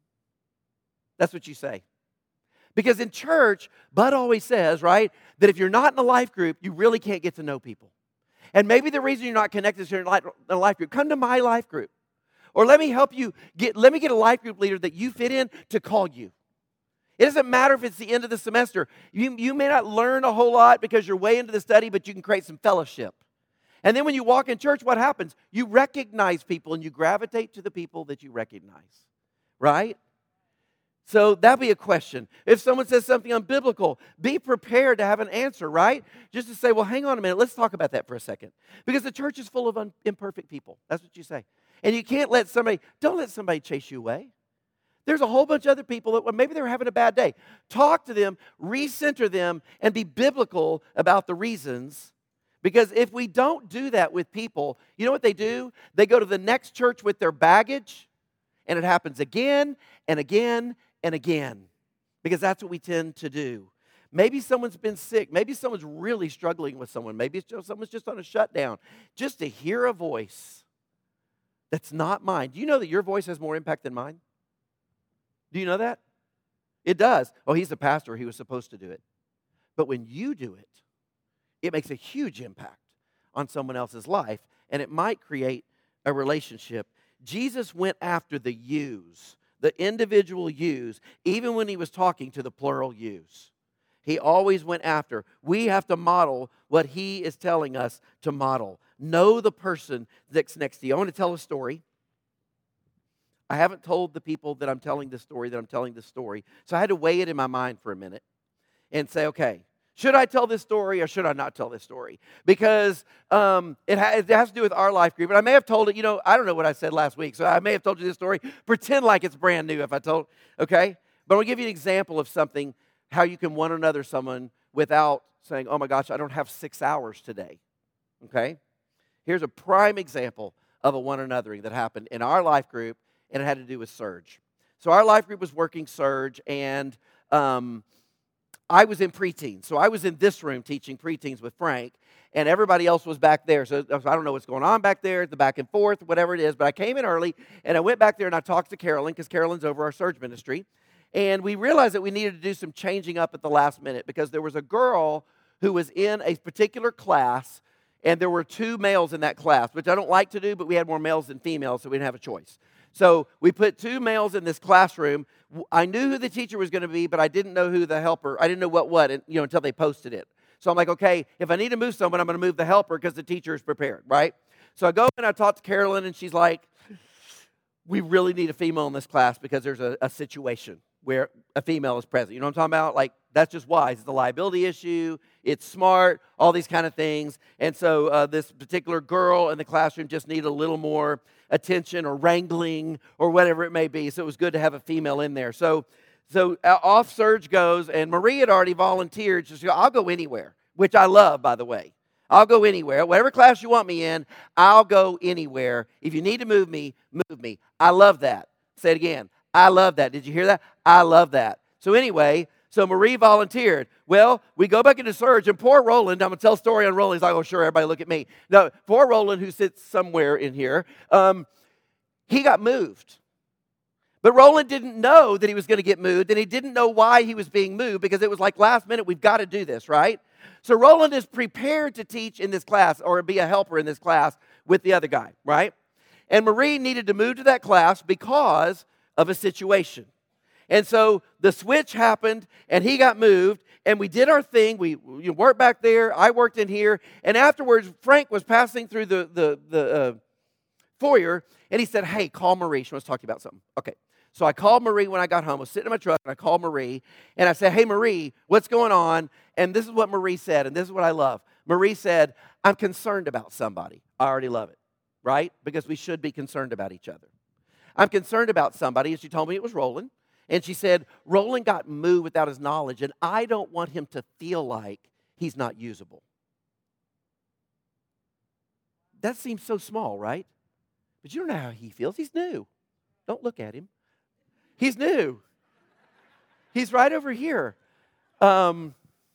That's what you say. Because in church, Bud always says, right, that if you're not in a life group, you really can't get to know people. And maybe the reason you're not connected is you're in a life group. Come to my life group. Or let me help you get, let me get a life group leader that you fit in to call you. It doesn't matter if it's the end of the semester. You, you may not learn a whole lot because you're way into the study, but you can create some fellowship. And then when you walk in church, what happens? You recognize people and you gravitate to the people that you recognize. Right? So that'd be a question. If someone says something unbiblical, be prepared to have an answer, right? Just to say, well, hang on a minute. Let's talk about that for a second. Because the church is full of un- imperfect people. That's what you say. And you can't let somebody, don't let somebody chase you away. There's a whole bunch of other people that well, maybe they're having a bad day. Talk to them, recenter them, and be biblical about the reasons. Because if we don't do that with people, you know what they do? They go to the next church with their baggage, and it happens again and again and again, because that's what we tend to do. Maybe someone's been sick. Maybe someone's really struggling with someone. Maybe it's just, someone's just on a shutdown. Just to hear a voice that's not mine. Do you know that your voice has more impact than mine? Do you know that? It does. Oh, he's the pastor. He was supposed to do it. But when you do it, it makes a huge impact on someone else's life, and it might create a relationship. Jesus went after the yous. The individual yous, even when he was talking to the plural yous. He always went after. We have to model what he is telling us to model. Know the person that's next to you. I want to tell a story. I haven't told the people that I'm telling this story that I'm telling this story. So I had to weigh it in my mind for a minute and say, okay, should I tell this story or should I not tell this story? Because um, it, ha- it has to do with our life group. And I may have told it, you know, I don't know what I said last week. So I may have told you this story. Pretend like it's brand new if I told, okay? But I'll give you an example of something, how you can one another someone without saying, oh my gosh, I don't have six hours today, okay? Here's a prime example of a one anothering that happened in our life group, and it had to do with Surge. So our life group was working Surge, and um, I was in preteens. So I was in this room teaching preteens with Frank, and everybody else was back there. So I don't know what's going on back there, the back and forth, whatever it is. But I came in early, and I went back there, and I talked to Carolyn, because Carolyn's over our Surge ministry. And we realized that we needed to do some changing up at the last minute, because there was a girl who was in a particular class, and there were two males in that class, which I don't like to do, but we had more males than females, so we didn't have a choice. So we put two males in this classroom. I knew who the teacher was going to be, but I didn't know who the helper. I didn't know what what, you know, until they posted it. So I'm like, okay, if I need to move someone, I'm going to move the helper because the teacher is prepared, right? So I go and I talk to Carolyn, and she's like, we really need a female in this class because there's a, a situation where a female is present. You know what I'm talking about? Like, that's just wise. It's a liability issue. It's smart, all these kind of things. And so uh, this particular girl in the classroom just needed a little more attention or wrangling or whatever it may be. So it was good to have a female in there. So so uh, off Surge goes, and Marie had already volunteered. She said, I'll go anywhere, which I love, by the way. I'll go anywhere. Whatever class you want me in, I'll go anywhere. If you need to move me, move me. I love that. Say it again. I love that. Did you hear that? I love that. So anyway, so Marie volunteered. Well, we go back into Surge, and poor Roland, I'm going to tell a story on Roland. He's like, oh, sure, everybody look at me. No, poor Roland, who sits somewhere in here, um, he got moved. But Roland didn't know that he was going to get moved, and he didn't know why he was being moved, because it was like last minute, we've got to do this, right? So Roland is prepared to teach in this class or be a helper in this class with the other guy, right? And Marie needed to move to that class because of a situation. And so the switch happened, and he got moved, and we did our thing. We you worked back there. I worked in here. And afterwards, Frank was passing through the, the, the uh, foyer, and he said, hey, call Marie. She wants to talk to you about something. Okay. So I called Marie when I got home. I was sitting in my truck, and I called Marie, and I said, hey, Marie, what's going on? And this is what Marie said, and this is what I love. Marie said, I'm concerned about somebody. I already love it, right? Because we should be concerned about each other. I'm concerned about somebody, and she told me it was Roland. And she said, Roland got moved without his knowledge, and I don't want him to feel like he's not usable. that seems so small, right? But you don't know how he feels. He's new. Don't look at him. He's new. He's right over here. Um,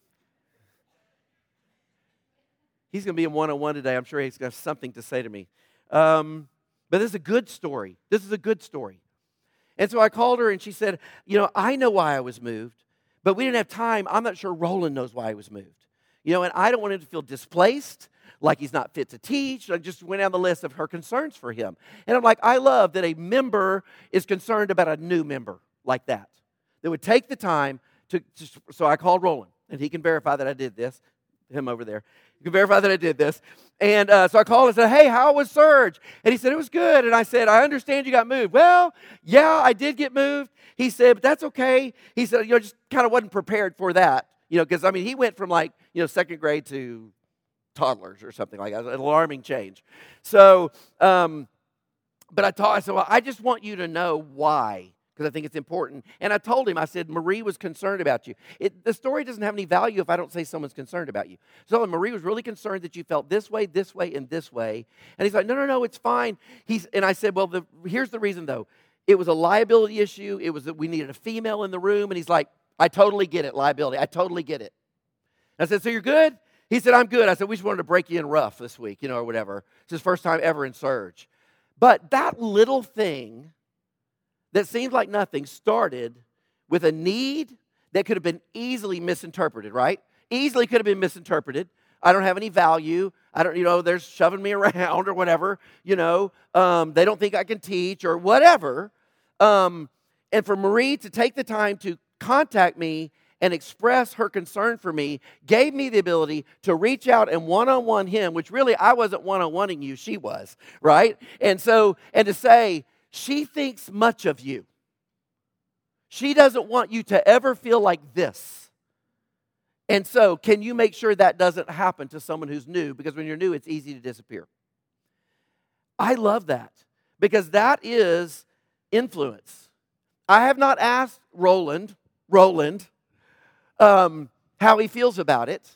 he's going to be in one-on-one today. I'm sure he's got something to say to me. Um, but this is a good story. This is a good story. And so I called her and she said, you know, I know why I was moved, but we didn't have time. I'm not sure Roland knows why he was moved. You know, and I don't want him to feel displaced, like he's not fit to teach. I just went down the list of her concerns for him. And I'm like, I love that a member is concerned about a new member like that. That would take the time to, to so I called Roland, and he can verify that I did this. Him over there. You can verify that I did this. And uh, so I called and said, hey, how was Surge? And he said, it was good. And I said, I understand you got moved. Well, yeah, I did get moved. He said, but that's okay. He said, you know, just kind of wasn't prepared for that. You know, because, I mean, he went from like, you know, second grade to toddlers or something like that. An alarming change. So, um, but I told, I said, well, I just want you to know why. Because I think it's important. And I told him, I said, Marie was concerned about you. It, the story doesn't have any value if I don't say someone's concerned about you. So Marie was really concerned that you felt this way, this way, and this way. And he's like, no, no, no, it's fine. He's, and I said, well, the, here's the reason, though. It was a liability issue. It was that we needed a female in the room. And he's like, I totally get it, liability. I totally get it. I said, so you're good? He said, I'm good. I said, we just wanted to break you in rough this week, you know, or whatever. It's his first time ever in Surge. But that little thing that seemed like nothing started with a need that could have been easily misinterpreted, right? Easily could have been misinterpreted. I don't have any value. I don't, you know, they're shoving me around or whatever, you know. Um, they don't think I can teach or whatever. Um, and for Marie to take the time to contact me and express her concern for me gave me the ability to reach out and one-on-one him, which really I wasn't one-on-oneing you, she was, right? And so, and to say, she thinks much of you. She doesn't want you to ever feel like this. And so, can you make sure that doesn't happen to someone who's new? Because when you're new, it's easy to disappear. I love that because that is influence. I have not asked Roland, Roland, um, how he feels about it.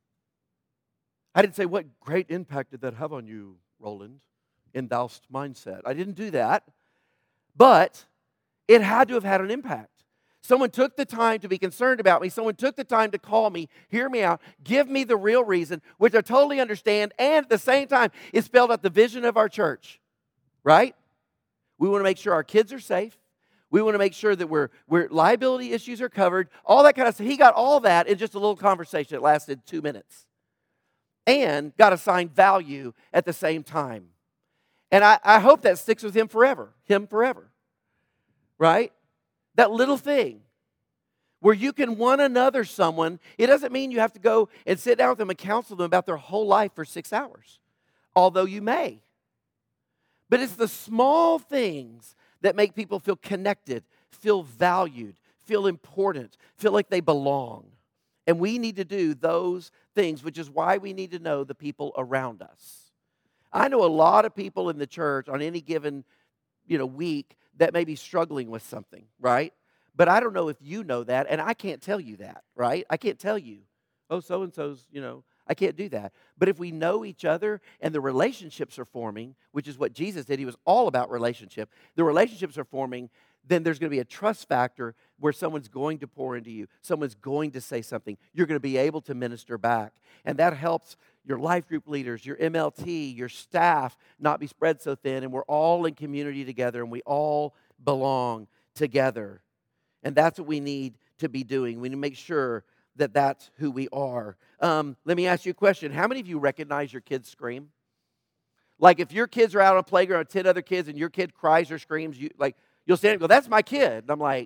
I didn't say, what great impact did that have on you, Roland, in thou'st mindset. I didn't do that. But it had to have had an impact. Someone took the time to be concerned about me. Someone took the time to call me, hear me out, give me the real reason, which I totally understand, and at the same time, it spelled out the vision of our church, right? We want to make sure our kids are safe. We want to make sure that we're, we're liability issues are covered, all that kind of stuff. He got all that in just a little conversation that lasted two minutes and got assigned value at the same time. And I, I hope that sticks with him forever, him forever, right? That little thing where you can one another someone. It doesn't mean you have to go and sit down with them and counsel them about their whole life for six hours, although you may. But it's the small things that make people feel connected, feel valued, feel important, feel like they belong. And we need to do those things, which is why we need to know the people around us. I know a lot of people in the church on any given, you know, week that may be struggling with something, right? But I don't know if you know that, and I can't tell you that, right? I can't tell you, oh, so-and-so's, you know, I can't do that. But if we know each other and the relationships are forming, which is what Jesus did, he was all about relationship, the relationships are forming, then there's going to be a trust factor where someone's going to pour into you. Someone's going to say something. You're going to be able to minister back. And that helps your life group leaders, your M L T, your staff not be spread so thin. And we're all in community together and we all belong together. And that's what we need to be doing. We need to make sure that that's who we are. Um, let me ask you a question. How many of you recognize your kids scream? Like if your kids are out on a playground with ten other kids and your kid cries or screams, you like you'll stand and go, that's my kid. And I'm like,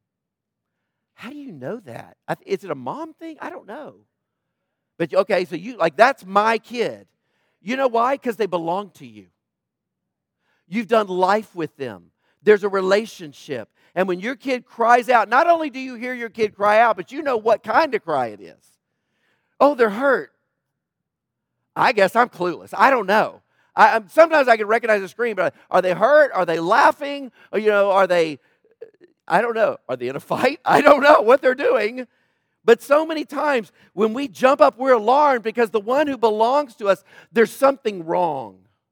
how do you know that? I, is it a mom thing? I don't know. But okay, so you like that's my kid. You know why? Because they belong to you. You've done life with them. There's a relationship. And when your kid cries out, not only do you hear your kid cry out, but you know what kind of cry it is. Oh, they're hurt. I guess I'm clueless. I don't know. I, I'm, sometimes I can recognize a scream, but are they hurt? Are they laughing? Or, you know, are they, I don't know. Are they in a fight? I don't know what they're doing. But so many times when we jump up, we're alarmed because the one who belongs to us, there's something wrong.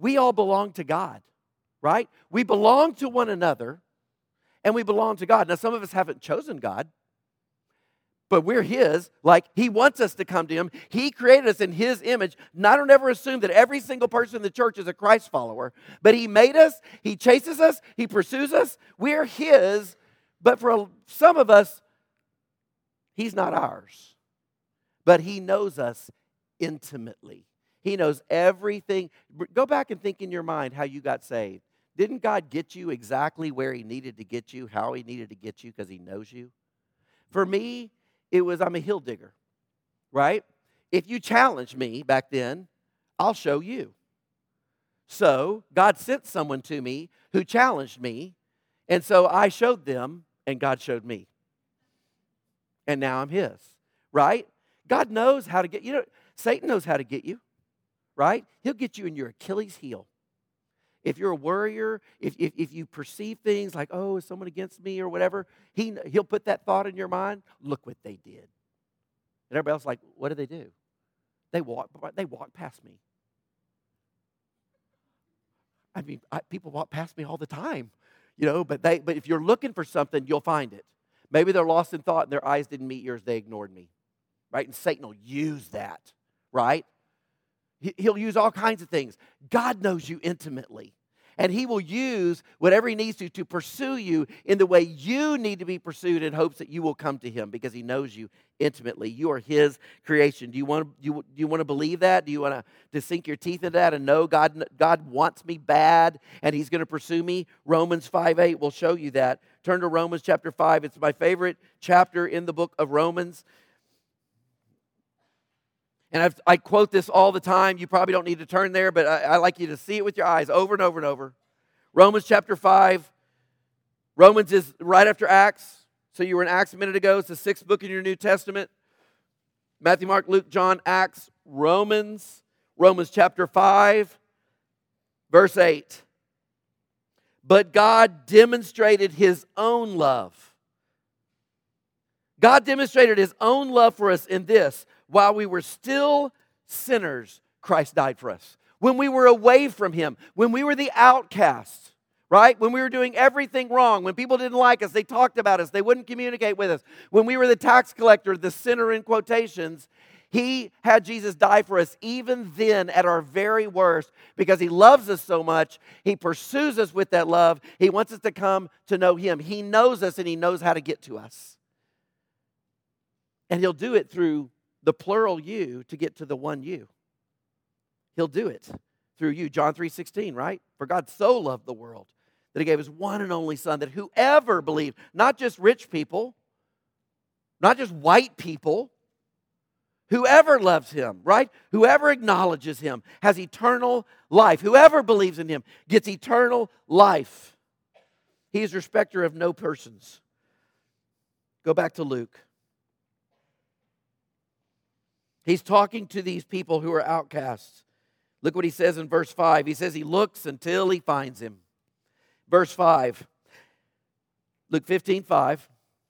we all belong to God, right? We belong to one another, and we belong to God. Now, some of us haven't chosen God, but we're His. Like, He wants us to come to Him. He created us in His image. And I don't ever assume that every single person in the church is a Christ follower, but He made us, He chases us, He pursues us. We're His, but for some of us, He's not ours. But He knows us intimately. He knows everything. Go back and think in your mind how you got saved. Didn't God get you exactly where He needed to get you, how He needed to get you, because He knows you? For me, it was I'm a hill digger, right? If you challenge me back then, I'll show you. So God sent someone to me who challenged me, and so I showed them, and God showed me. And now I'm His, right? God knows how to get, you know, Satan knows how to get you, right? He'll get you in your Achilles heel. If you're a worrier, if, if, if you perceive things like, oh, is someone against me or whatever, he, he'll put that thought in your mind. Look what they did. And everybody else is like, what did they do? They walked, they walked past me. I mean, I, people walk past me all the time, you know, but they, but if you're looking for something, you'll find it. Maybe they're lost in thought and their eyes didn't meet yours, they ignored me, right? And Satan will use that, right? He'll use all kinds of things. God knows you intimately. And He will use whatever He needs to to pursue you in the way you need to be pursued in hopes that you will come to Him because He knows you intimately. You are His creation. Do you want to, do you, do you want to believe that? Do you want to, to sink your teeth into that and know God, God wants me bad and He's going to pursue me? Romans five eight will show you that. Turn to Romans chapter five. It's my favorite chapter in the book of Romans. And I've, I quote this all the time. You probably don't need to turn there, but I, I like you to see it with your eyes over and over and over. Romans chapter five. Romans is right after Acts. So you were in Acts a minute ago. It's the sixth book in your New Testament. Matthew, Mark, Luke, John, Acts, Romans. Romans chapter five, verse eight. But God demonstrated His own love. God demonstrated His own love for us in this. While we were still sinners, Christ died for us. When we were away from Him, when we were the outcasts, right? When we were doing everything wrong, when people didn't like us, they talked about us, they wouldn't communicate with us. When we were the tax collector, the sinner in quotations, He had Jesus die for us even then at our very worst because He loves us so much. He pursues us with that love. He wants us to come to know Him. He knows us and He knows how to get to us. And He'll do it through the plural you to get to the one you. He'll do it through you. John three sixteen, right? For God so loved the world that He gave His one and only Son, that whoever believed, not just rich people, not just white people, whoever loves Him, right? Whoever acknowledges Him has eternal life. Whoever believes in Him gets eternal life. He is respecter of no persons. Go back to Luke. He's talking to these people who are outcasts. Look what he says in verse five. He says he looks until he finds him. Verse five. Luke fifteen five.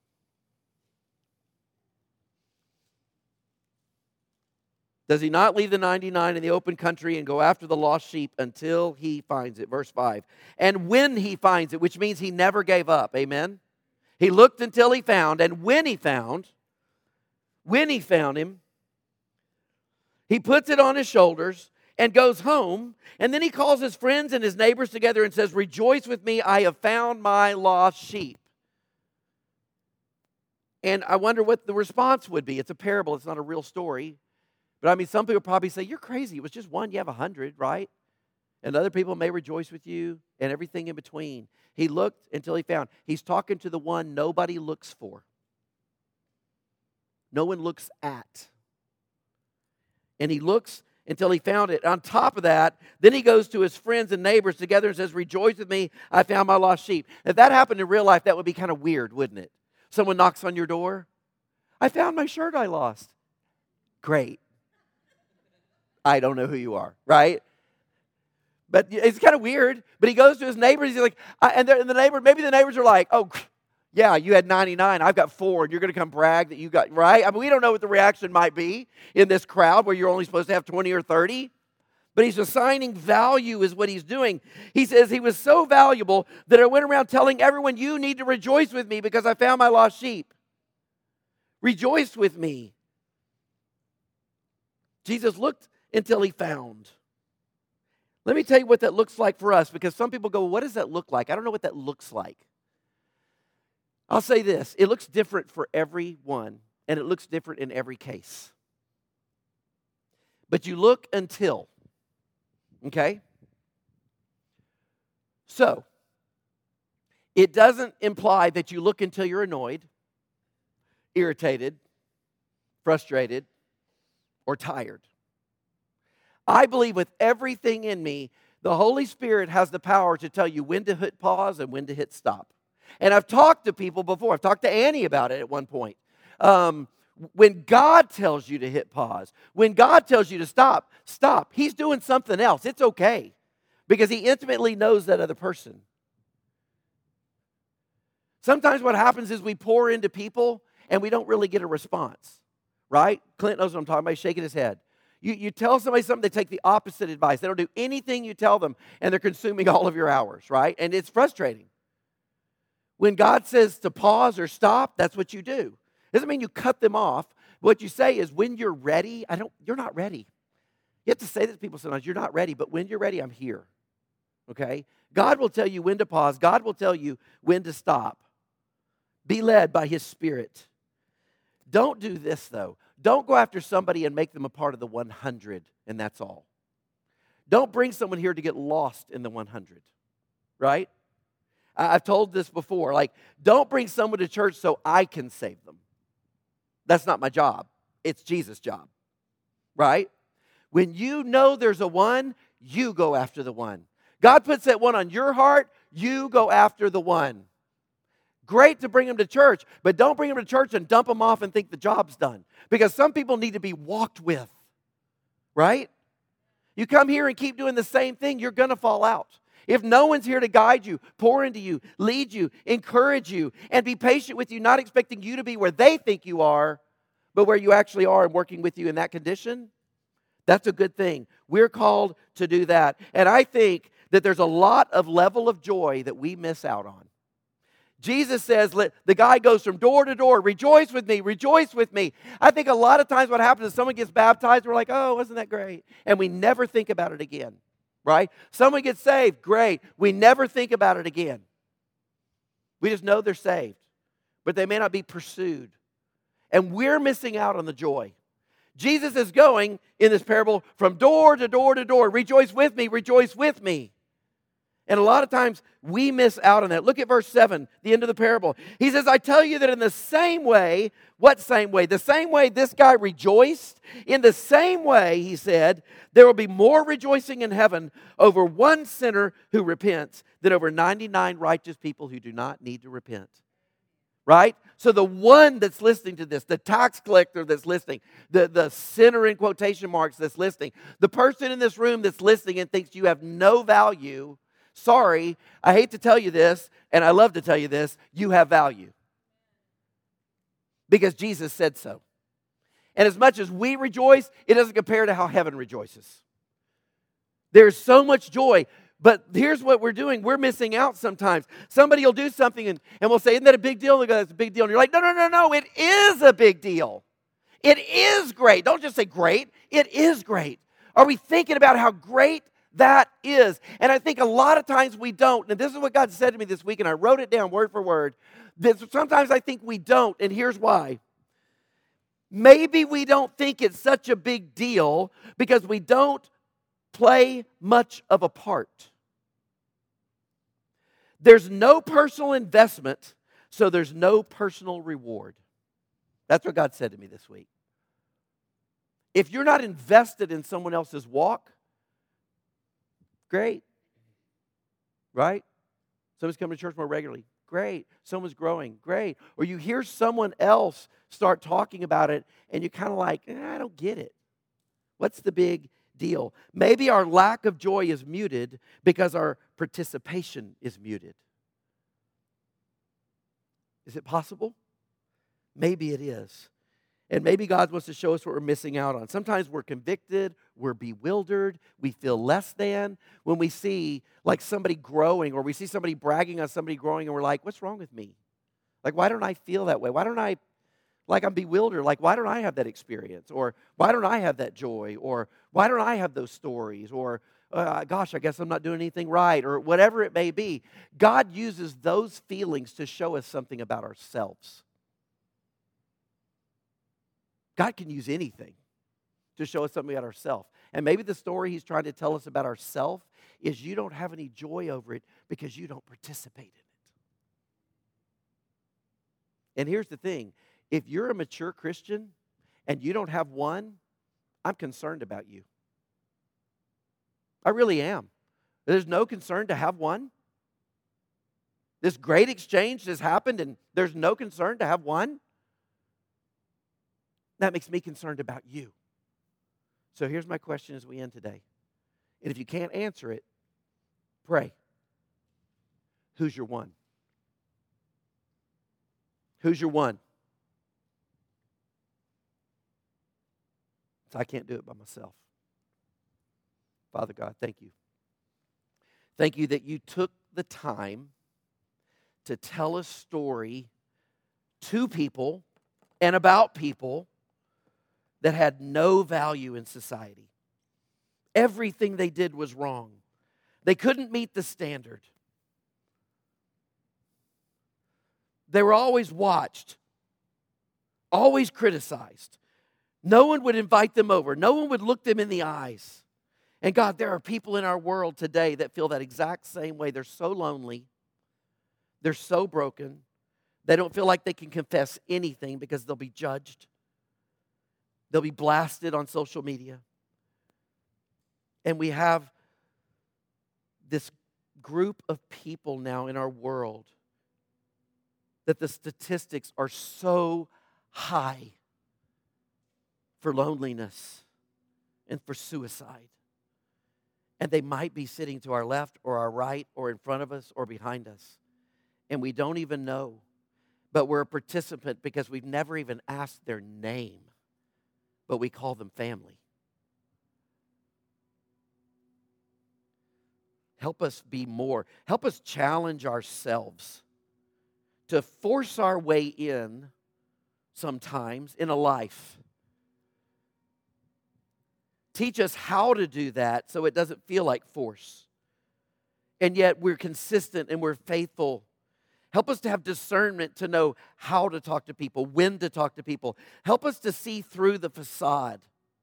Does he not leave the ninety-nine in the open country and go after the lost sheep until he finds it? Verse five. And when he finds it, which means he never gave up. Amen? He looked until he found, and when he found, when he found him, he puts it on his shoulders and goes home, and then he calls his friends and his neighbors together and says, rejoice with me, I have found my lost sheep. And I wonder what the response would be. It's a parable, it's not a real story. But I mean, some people probably say, you're crazy, it was just one, you have a hundred, right? And other people may rejoice with you and everything in between. He looked until he found. He's talking to the one nobody looks for. No one looks at. And he looks until he found it. On top of that, then he goes to his friends and neighbors together and says, rejoice with me, I found my lost sheep. If that happened in real life, that would be kind of weird, wouldn't it? Someone knocks on your door. I found my shirt I lost. Great. I don't know who you are, right? But it's kind of weird. But he goes to his neighbors. He's like, and the, and the neighbor, maybe the neighbors are like, oh, yeah, you had ninety-nine. I've got four. And you're going to come brag that you got, right? I mean, we don't know what the reaction might be in this crowd where you're only supposed to have twenty or thirty. But he's assigning value is what he's doing. He says he was so valuable that I went around telling everyone, you need to rejoice with me because I found my lost sheep. Rejoice with me. Jesus looked until he found. Let me tell you what that looks like for us, because some people go, well, what does that look like? I don't know what that looks like. I'll say this. It looks different for everyone, and it looks different in every case. But you look until. Okay? So, it doesn't imply that you look until you're annoyed, irritated, frustrated, or tired. I believe with everything in me, the Holy Spirit has the power to tell you when to hit pause and when to hit stop. And I've talked to people before. I've talked to Annie about it at one point. Um, When God tells you to hit pause, when God tells you to stop, stop. He's doing something else. It's okay because he intimately knows that other person. Sometimes what happens is we pour into people and we don't really get a response, right? Clint knows what I'm talking about. He's shaking his head. You, you tell somebody something, they take the opposite advice. They don't do anything you tell them, and they're consuming all of your hours, right? And it's frustrating. When God says to pause or stop, that's what you do. Doesn't mean you cut them off. What you say is, when you're ready, I don't, you're not ready. You have to say this to people sometimes, you're not ready, but when you're ready, I'm here. Okay? God will tell you when to pause. God will tell you when to stop. Be led by his Spirit. Don't do this, though. Don't go after somebody and make them a part of the one hundred, and that's all. Don't bring someone here to get lost in the one hundred, right? I've told this before. Like, don't bring someone to church so I can save them. That's not my job. It's Jesus' job, right? When you know there's a one, you go after the one. God puts that one on your heart, you go after the one. Great to bring them to church, but don't bring them to church and dump them off and think the job's done. Because some people need to be walked with, right? You come here and keep doing the same thing, you're going to fall out. If no one's here to guide you, pour into you, lead you, encourage you, and be patient with you, not expecting you to be where they think you are, but where you actually are and working with you in that condition, that's a good thing. We're called to do that. And I think that there's a lot of level of joy that we miss out on. Jesus says, let, the guy goes from door to door, rejoice with me, rejoice with me. I think a lot of times what happens is someone gets baptized, we're like, oh, wasn't that great? And we never think about it again. Right? Someone gets saved, great. We never think about it again. We just know they're saved, but they may not be pursued. And we're missing out on the joy. Jesus is going, in this parable, from door to door to door. Rejoice with me, rejoice with me. And a lot of times, we miss out on that. Look at verse seven, the end of the parable. He says, I tell you that in the same way, what same way? The same way this guy rejoiced, in the same way, he said, there will be more rejoicing in heaven over one sinner who repents than over ninety-nine righteous people who do not need to repent. Right? So the one that's listening to this, the tax collector that's listening, the, the sinner in quotation marks that's listening, the person in this room that's listening and thinks you have no value, sorry, I hate to tell you this, and I love to tell you this, you have value. Because Jesus said so. And as much as we rejoice, it doesn't compare to how heaven rejoices. There's so much joy. But here's what we're doing. We're missing out sometimes. Somebody will do something and, and we'll say, isn't that a big deal? And they go, that's a big deal. And you're like, no, no, no, no. It is a big deal. It is great. Don't just say great. It is great. Are we thinking about how great that is? And I think a lot of times we don't. And this is what God said to me this week, and I wrote it down word for word. That sometimes I think we don't, and here's why. Maybe we don't think it's such a big deal because we don't play much of a part. There's no personal investment, so there's no personal reward. That's what God said to me this week. If you're not invested in someone else's walk, great. Right? Someone's coming to church more regularly. Great. Someone's growing. Great. Or you hear someone else start talking about it and you're kind of like, eh, I don't get it. What's the big deal? Maybe our lack of joy is muted because our participation is muted. Is it possible? Maybe it is. And maybe God wants to show us what we're missing out on. Sometimes we're convicted, we're bewildered, we feel less than when we see like somebody growing, or we see somebody bragging on somebody growing, and we're like, what's wrong with me? Like, why don't I feel that way? Why don't I, like I'm bewildered, like why don't I have that experience? Or why don't I have that joy? Or why don't I have those stories? Or uh, gosh, I guess I'm not doing anything right, or whatever it may be. God uses those feelings to show us something about ourselves. God can use anything to show us something about ourselves. And maybe the story he's trying to tell us about ourselves is you don't have any joy over it because you don't participate in it. And here's the thing. If you're a mature Christian and you don't have one, I'm concerned about you. I really am. There's no concern to have one. This great exchange has happened and there's no concern to have one. That makes me concerned about you. So here's my question as we end today. And if you can't answer it, pray. Who's your one? Who's your one? So I can't do it by myself. Father God, thank you. Thank you that you took the time to tell a story to people and about people that had no value in society. Everything they did was wrong. They couldn't meet the standard. They were always watched, always criticized. No one would invite them over. No one would look them in the eyes. And God, there are people in our world today that feel that exact same way. They're so lonely. They're so broken. They don't feel like they can confess anything because they'll be judged. They'll be blasted on social media. And we have this group of people now in our world that the statistics are so high for loneliness and for suicide. And they might be sitting to our left or our right or in front of us or behind us. And we don't even know. But we're a participant because we've never even asked their name. But we call them family. Help us be more. Help us challenge ourselves to force our way in sometimes in a life. Teach us how to do that so it doesn't feel like force. And yet we're consistent and we're faithful. Help us to have discernment to know how to talk to people, when to talk to people. Help us to see through the facade,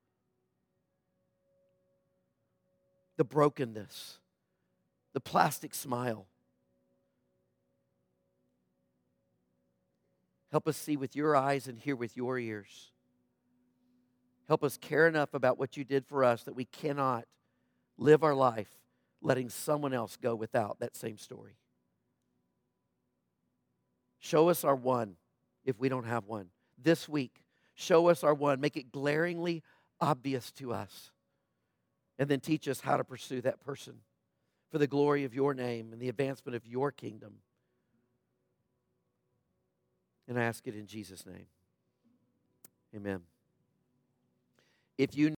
the brokenness, the plastic smile. Help us see with your eyes and hear with your ears. Help us care enough about what you did for us that we cannot live our life letting someone else go without that same story. Show us our one if we don't have one. This week, show us our one. Make it glaringly obvious to us. And then teach us how to pursue that person for the glory of your name and the advancement of your kingdom. And I ask it in Jesus' name. Amen. If you